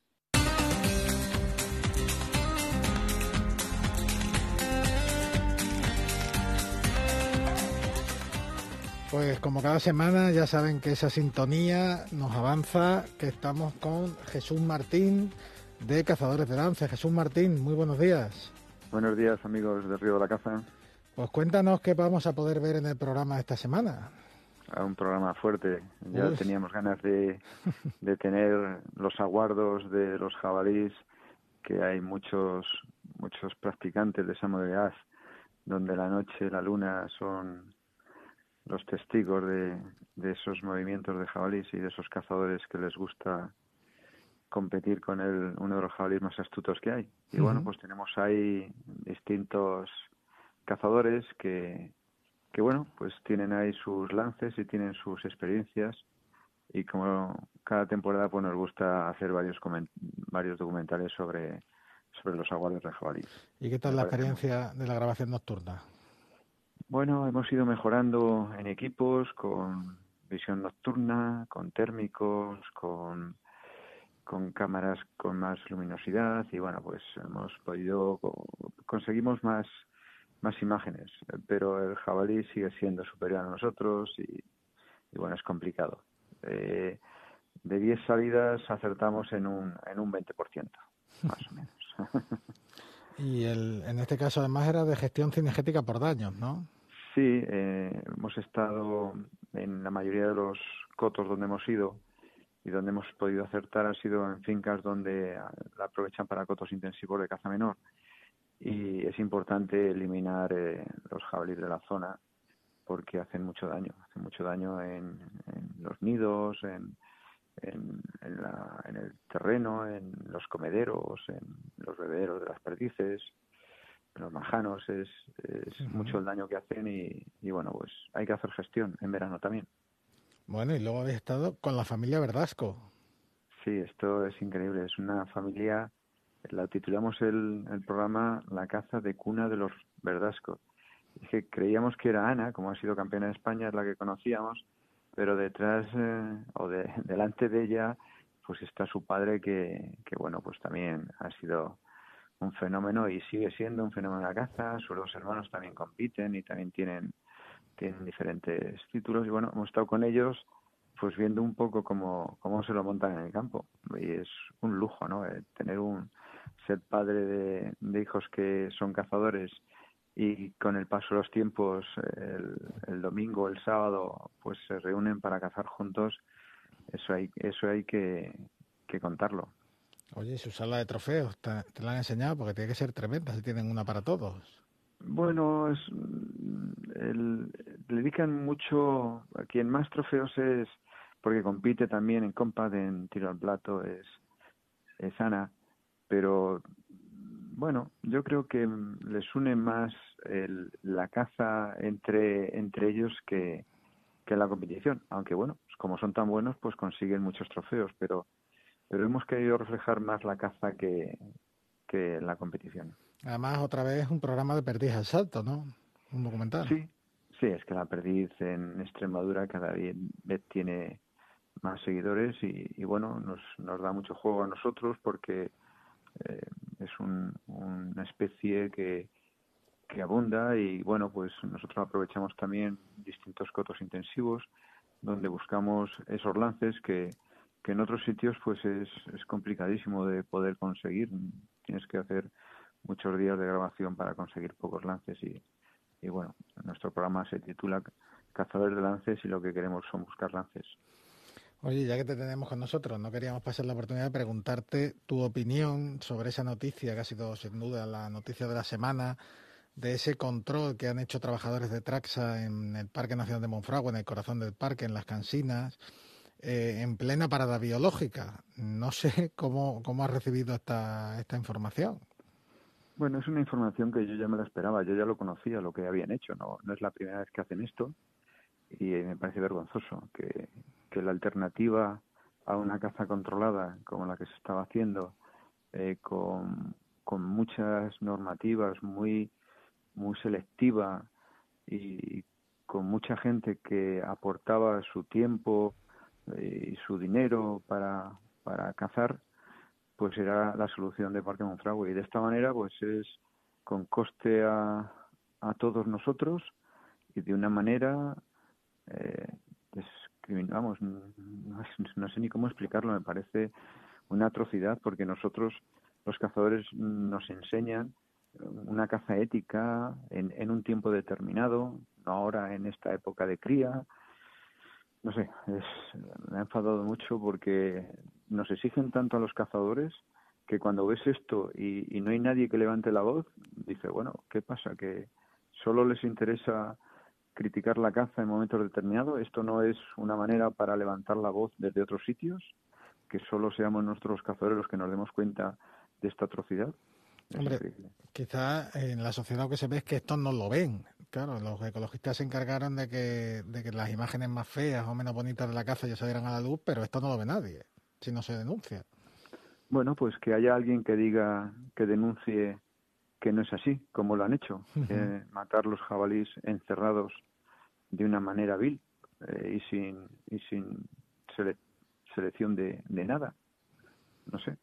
Pues como cada semana ya saben que esa sintonía nos avanza, que estamos con Jesús Martín de Cazadores de Lance. Jesús Martín, muy buenos días. Buenos días, amigos del Río de la Caza. Pues cuéntanos qué vamos a poder ver en el programa esta semana. Un programa fuerte. Ya teníamos ganas de tener los aguardos de los jabalís, que hay muchos practicantes de esa modalidad, donde la noche, la luna son los testigos de esos movimientos de jabalís y de esos cazadores que les gusta competir con uno de los jabalíes más astutos que hay. Y bueno, pues tenemos ahí distintos cazadores que bueno, pues tienen ahí sus lances y tienen sus experiencias, y como cada temporada pues nos gusta hacer varios documentales sobre los aguardos de jabalí. ¿Y qué tal la experiencia de la grabación nocturna? Bueno, hemos ido mejorando en equipos, con visión nocturna, con térmicos, con cámaras con más luminosidad, y bueno, pues conseguimos más imágenes, pero el jabalí sigue siendo superior a nosotros y bueno, es complicado. De 10 salidas acertamos en un 20%, más o menos. Y en este caso además era de gestión cinegética por daños, ¿no? Sí, hemos estado en la mayoría de los cotos donde hemos ido y donde hemos podido acertar, ha sido en fincas donde la aprovechan para cotos intensivos de caza menor, y es importante eliminar los jabalíes de la zona porque hacen mucho daño en los nidos, en el terreno, en los comederos, en los bebederos de las perdices, en los majanos. Es mucho el daño que hacen y bueno, pues hay que hacer gestión en verano también. Bueno, y luego habéis estado con la familia Verdasco. Sí, esto es increíble. Es una familia, la titulamos el programa La caza de cuna de los Verdasco. Es que creíamos que era Ana, como ha sido campeona de España, es la que conocíamos, pero detrás delante de ella pues está su padre que bueno, pues también ha sido un fenómeno y sigue siendo un fenómeno de la caza. Sus dos hermanos también compiten y también tienen diferentes títulos, y bueno, hemos estado con ellos pues viendo un poco cómo se lo montan en el campo, y es un lujo, ¿no? Ser padre de hijos que son cazadores, y con el paso de los tiempos el domingo, el sábado, pues se reúnen para cazar juntos. Eso hay que contarlo. Oye, su sala de trofeos, ¿te la han enseñado? Porque tiene que ser tremenda si tienen una para todos. Bueno, le dedican mucho, a quien más trofeos es, porque compite también en compat, en tiro al plato, es Ana, pero bueno, yo creo que les une más la caza entre ellos que la competición, aunque bueno, pues como son tan buenos, pues consiguen muchos trofeos, pero hemos querido reflejar más la caza que la competición. Además, otra vez un programa de perdiz al salto, ¿no? Un documental. Sí, es que la perdiz en Extremadura cada vez tiene más seguidores y bueno, nos da mucho juego a nosotros porque es una especie que abunda, y bueno, pues nosotros aprovechamos también distintos cotos intensivos donde buscamos esos lances que en otros sitios pues es complicadísimo de poder conseguir. Tienes que hacer muchos días de grabación para conseguir pocos lances y bueno, nuestro programa se titula Cazadores de Lances y lo que queremos son buscar lances. Oye, ya que te tenemos con nosotros, no queríamos pasar la oportunidad de preguntarte tu opinión sobre esa noticia que ha sido sin duda la noticia de la semana, de ese control que han hecho trabajadores de Traxa en el Parque Nacional de Monfragüe, en el corazón del parque, en Las Cansinas, en plena parada biológica. No sé cómo has recibido esta información. Bueno, es una información que yo ya me la esperaba, yo ya lo conocía, lo que habían hecho, no es la primera vez que hacen esto, y me parece vergonzoso que la alternativa a una caza controlada como la que se estaba haciendo, con muchas normativas, muy selectiva, y con mucha gente que aportaba su tiempo y su dinero para cazar, pues era la solución de Parque Monfragüe. Y de esta manera pues es con coste a todos nosotros y de una manera vamos, no sé ni cómo explicarlo, me parece una atrocidad, porque nosotros los cazadores nos enseñan una caza ética en un tiempo determinado, no ahora en esta época de cría. No sé, me ha enfadado mucho porque nos exigen tanto a los cazadores que cuando ves esto y no hay nadie que levante la voz, dice, bueno, ¿qué pasa? ¿Que solo les interesa criticar la caza en momentos determinados? ¿Esto no es una manera para levantar la voz desde otros sitios? ¿Que solo seamos nuestros cazadores los que nos demos cuenta de esta atrocidad? Hombre, quizás en la sociedad lo que se ve es que estos no lo ven. Claro, los ecologistas se encargaron de que las imágenes más feas o menos bonitas de la caza ya salieran a la luz, pero esto no lo ve nadie, si no se denuncia. Bueno, pues que haya alguien que diga, que denuncie que no es así, como lo han hecho, matar los jabalíes encerrados de una manera vil y sin selección de nada. No sé.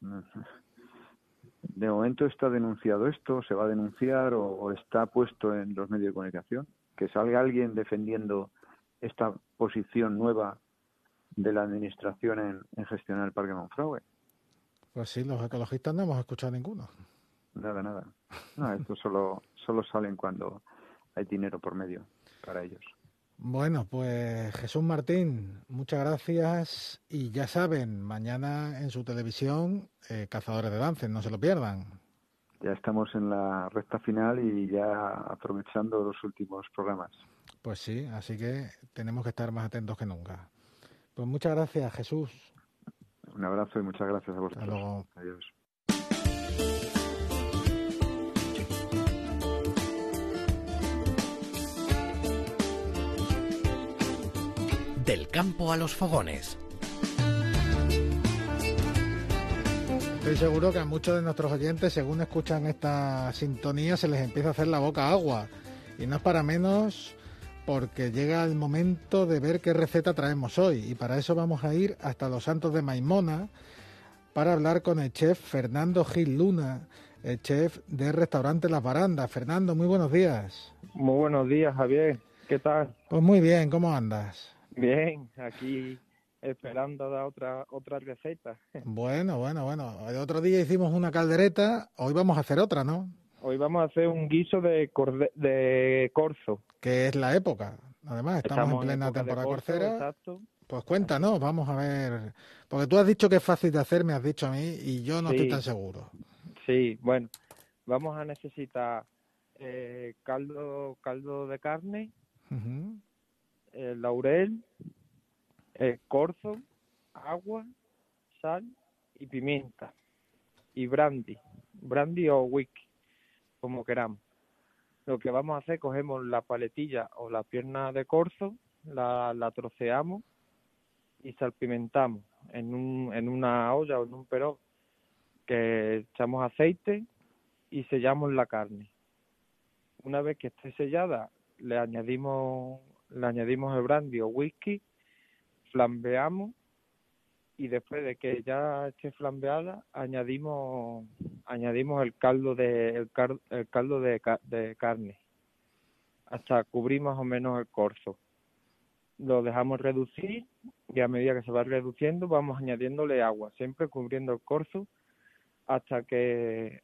De momento está denunciado esto, se va a denunciar o está puesto en los medios de comunicación. Que salga alguien defendiendo esta posición nueva de la Administración en gestionar el Parque Monfragüe. Pues sí, los ecologistas no hemos escuchado ninguno. Nada. No, esto solo salen cuando hay dinero por medio para ellos. Bueno, pues Jesús Martín, muchas gracias. Y ya saben, mañana en su televisión, Cazadores de Lances, no se lo pierdan. Ya estamos en la recta final y ya aprovechando los últimos programas. Pues sí, así que tenemos que estar más atentos que nunca. Pues muchas gracias, Jesús. Un abrazo y muchas gracias a vosotros. Hasta luego. Adiós. Del campo a los fogones. Estoy seguro que a muchos de nuestros oyentes, según escuchan esta sintonía, se les empieza a hacer la boca agua. Y no es para menos, porque llega el momento de ver qué receta traemos hoy. Y para eso vamos a ir hasta Los Santos de Maimona para hablar con el chef Fernando Gil Luna, el chef del restaurante Las Barandas. Fernando, muy buenos días. Muy buenos días, Javier. ¿Qué tal? Pues muy bien, ¿cómo andas? Bien, aquí esperando a dar otra receta. Bueno. El otro día hicimos una caldereta, hoy vamos a hacer otra, ¿no? Hoy vamos a hacer un guiso de corzo. Que es la época. Además, estamos en plena temporada corcera. Exacto. Pues cuéntanos, vamos a ver. Porque tú has dicho que es fácil de hacer, me has dicho a mí, y yo no estoy tan seguro. Sí, bueno, vamos a necesitar caldo de carne, laurel, corzo, agua, sal y pimienta. Y brandy o whisky, como queramos. Lo que vamos a hacer, cogemos la paletilla o la pierna de corzo, la troceamos y salpimentamos en una olla o en un perol, que echamos aceite y sellamos la carne. Una vez que esté sellada, le añadimos el brandy o whisky, flambeamos y después de que ya esté flambeada añadimos el caldo de carne hasta cubrir más o menos el corzo. Lo dejamos reducir y a medida que se va reduciendo vamos añadiéndole agua, siempre cubriendo el corzo hasta que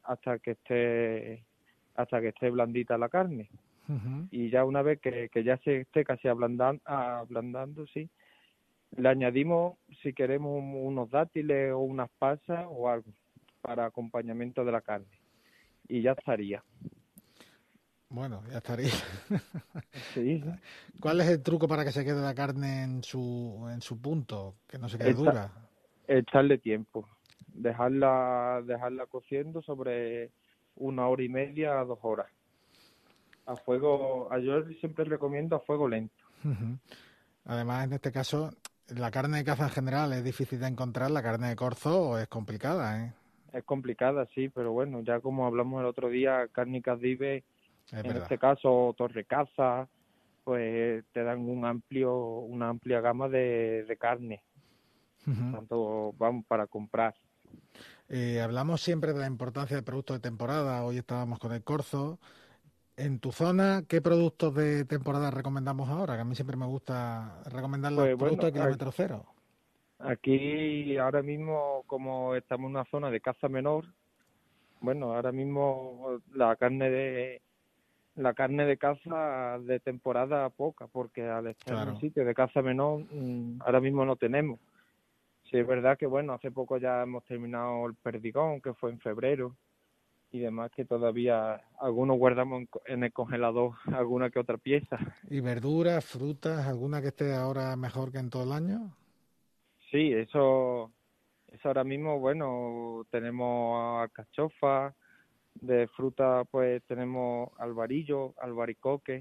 esté blandita la carne. Y ya una vez que ya se esté casi ablandando, sí, le añadimos, si queremos, unos dátiles o unas pasas o algo para acompañamiento de la carne. Y ya estaría. Bueno, ya estaría. Sí. ¿Cuál es el truco para que se quede la carne en su punto, que no se quede dura? Echarle tiempo. Dejarla cociendo 1 hora y media a 2 horas. A fuego, yo siempre recomiendo a fuego lento. Uh-huh. Además, en este caso, la carne de caza en general es difícil de encontrar, la carne de corzo es complicada, ¿eh? Es complicada, sí, pero bueno, ya como hablamos el otro día, Cárnicas Vive, en este caso Torrecaza, pues te dan una amplia gama de carne, tanto vamos para comprar. Hablamos siempre de la importancia de productos de temporada, hoy estábamos con el corzo. En tu zona, ¿qué productos de temporada recomendamos ahora? Que a mí siempre me gusta recomendar los productos de kilómetro cero. Aquí ahora mismo, como estamos en una zona de caza menor, bueno, ahora mismo la carne de caza de temporada poca, porque al estar en un sitio de caza menor ahora mismo no tenemos. Sí, es verdad que bueno, hace poco ya hemos terminado el perdigón, que fue en febrero, y demás, que todavía algunos guardamos en el congelador alguna que otra pieza. ¿Y verduras, frutas, alguna que esté ahora mejor que en todo el año? Sí, eso ahora mismo, bueno, tenemos alcachofa, de fruta pues tenemos alvarillo, albaricoque,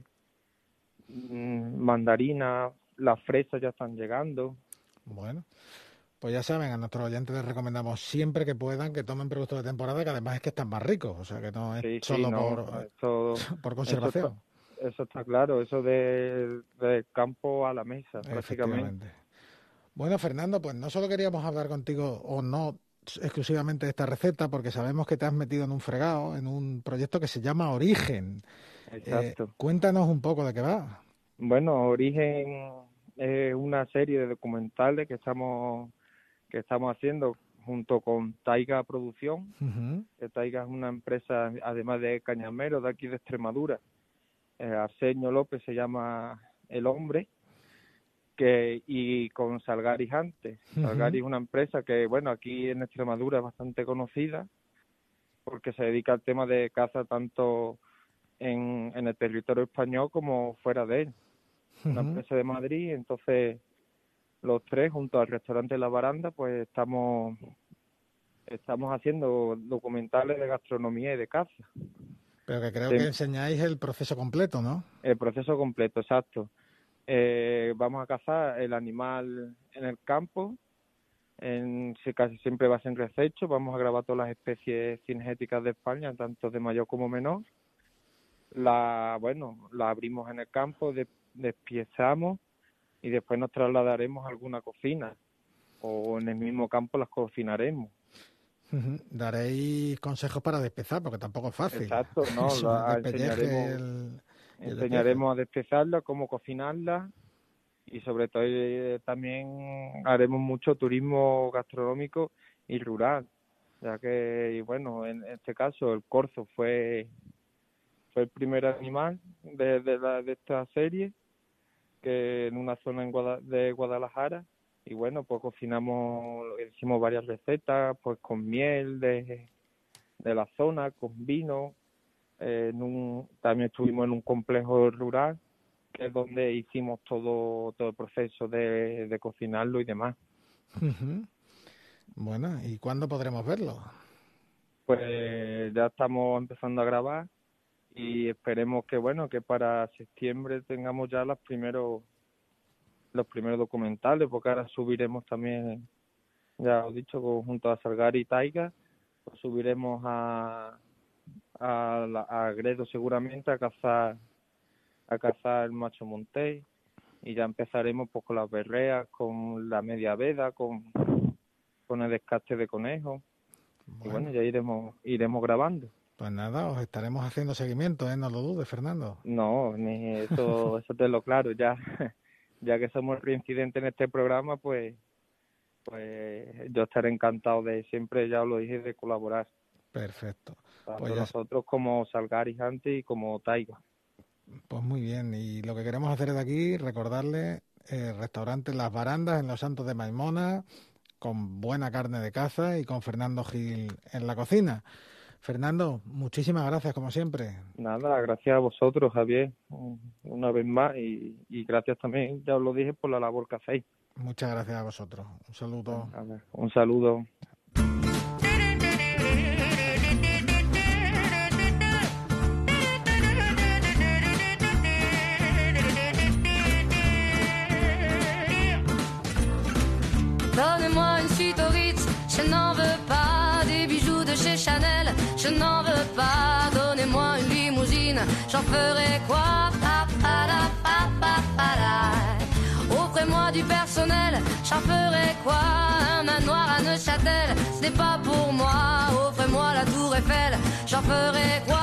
mandarina, las fresas ya están llegando. Bueno, pues ya saben, a nuestros oyentes les recomendamos siempre que puedan que tomen productos de temporada, que además es que están más ricos, o sea que no es por conservación. Eso está claro, eso de campo a la mesa, prácticamente. Bueno, Fernando, pues no solo queríamos hablar contigo, o no exclusivamente de esta receta, porque sabemos que te has metido en un fregado, en un proyecto que se llama Origen. Exacto. Cuéntanos un poco de qué va. Bueno, Origen es una serie de documentales que estamos haciendo junto con Taiga Producción, que Taiga es una empresa, además de cañamero, de aquí de Extremadura. Arsenio López se llama el hombre, y con Salgaris antes. Salgaris es una empresa que, bueno, aquí en Extremadura es bastante conocida, porque se dedica al tema de caza tanto en el territorio español como fuera de él. Una empresa de Madrid, entonces los tres junto al restaurante La Baranda pues estamos haciendo documentales de gastronomía y de caza. Pero que creo que enseñáis el proceso completo, ¿no? El proceso completo, exacto. Vamos a cazar el animal en el campo, casi siempre va a ser en resecho. Vamos a grabar todas las especies cinegéticas de España, tanto de mayor como menor. La abrimos en el campo, despiezamos y después nos trasladaremos a alguna cocina o en el mismo campo las cocinaremos. Daréis consejos para despezar, porque tampoco es fácil. Exacto, no, enseñaremos a despezarla, cómo cocinarla y sobre todo también haremos mucho turismo gastronómico y rural, ya que, bueno, en este caso el corzo fue el primer animal de esta serie, que en una zona de Guadalajara, y bueno, pues hicimos varias recetas, pues con miel de la zona, con vino. También estuvimos en un complejo rural, que es donde hicimos todo el proceso de cocinarlo y demás. Bueno, ¿y cuándo podremos verlo? Pues ya estamos empezando a grabar y esperemos que para septiembre tengamos ya los primeros documentales, porque ahora subiremos también, ya os he dicho, junto a Salgar y Taiga, pues subiremos a Gredo seguramente a cazar el macho montés, y ya empezaremos pues con las berreas, con la media veda, con el descarte de conejo. Y bueno, ya iremos grabando. Pues nada, os estaremos haciendo seguimiento, no lo dudes, Fernando. No, ni eso te lo claro, ya que somos reincidentes en este programa, pues yo estaré encantado de siempre, ya os lo dije, de colaborar. Perfecto. Tanto pues nosotros como Salgaris antes y como Taiga. Pues muy bien, y lo que queremos hacer es de aquí recordarle restaurante Las Barandas en Los Santos de Maimona, con buena carne de caza y con Fernando Gil en la cocina. Fernando, muchísimas gracias como siempre. Nada, gracias a vosotros, Javier, una vez más, y gracias también, ya os lo dije, por la labor que hacéis. Muchas gracias a vosotros. Un saludo. Un saludo. je n'en veux pas. Donnez-moi une limousine, j'en ferai quoi? Offrez-moi du personnel, j'en ferai quoi? Un manoir à Neuchâtel, ce n'est pas pour moi. Offrez-moi la tour Eiffel, j'en ferai quoi?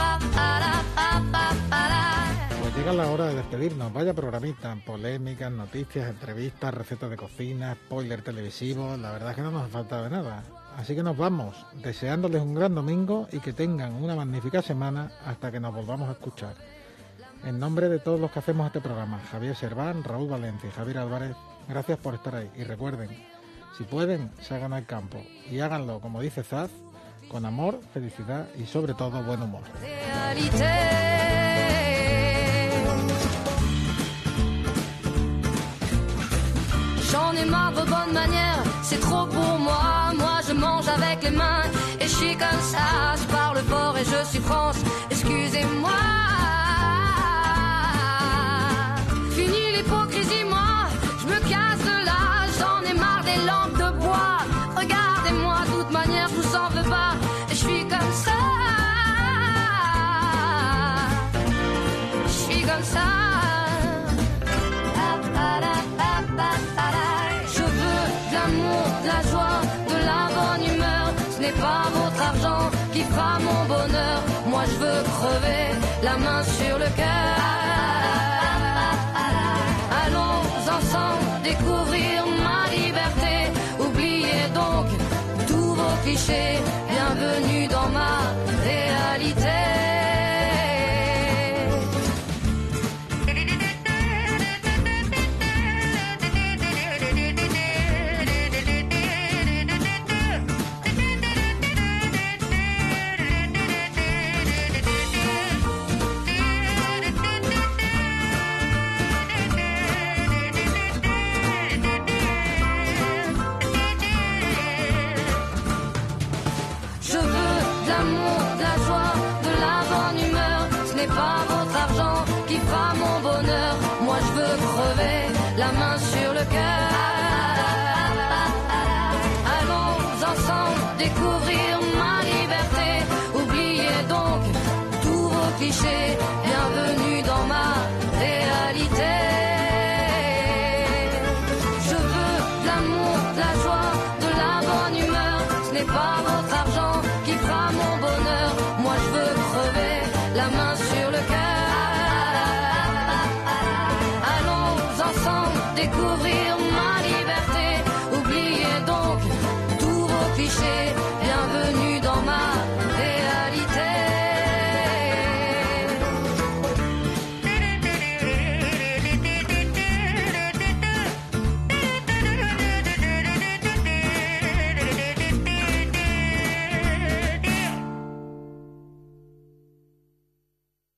Pues llega la hora de despedirnos. Vaya programita, polémicas, noticias, entrevistas, recetas de cocina, spoiler televisivo. La verdad es que no nos ha faltado nada. Así que nos vamos, deseándoles un gran domingo y que tengan una magnífica semana hasta que nos volvamos a escuchar. En nombre de todos los que hacemos este programa, Javier Serván, Raúl Valencia y Javier Álvarez, gracias por estar ahí. Y recuerden, si pueden, salgan al campo y háganlo, como dice Zaz, con amor, felicidad y sobre todo buen humor. J'en ai marre de bonnes manières, c'est trop pour moi. Moi je mange avec les mains et je suis comme ça. Je parle fort et je suis France, excusez-moi. Fini l'hypocrisie, moi, je me casse de là. J'en ai marre des lampes de bois. Regardez-moi, de toute manière, je vous en veux pas. Et je suis comme ça. Je suis comme ça. Je veux de l'amour, de la joie, de la bonne humeur. Ce n'est pas votre argent qui fera mon bonheur. Moi je veux crever, la main sur le cœur. Ensemble découvrir ma liberté. Oubliez donc tous vos clichés. Bienvenue dans ma réalité. Pas votre argent qui fera mon bonheur. Moi je veux crever, la main sur le cœur. Allons ensemble découvrir ma liberté. Oubliez donc tous vos clichés. Bienvenue dans ma réalité. Je veux de l'amour, de la joie, de la bonne humeur. Ce n'est pas votre argent qui fera mon bonheur. Moi je veux crever, la main sur le cœur. Allons ensemble découvrir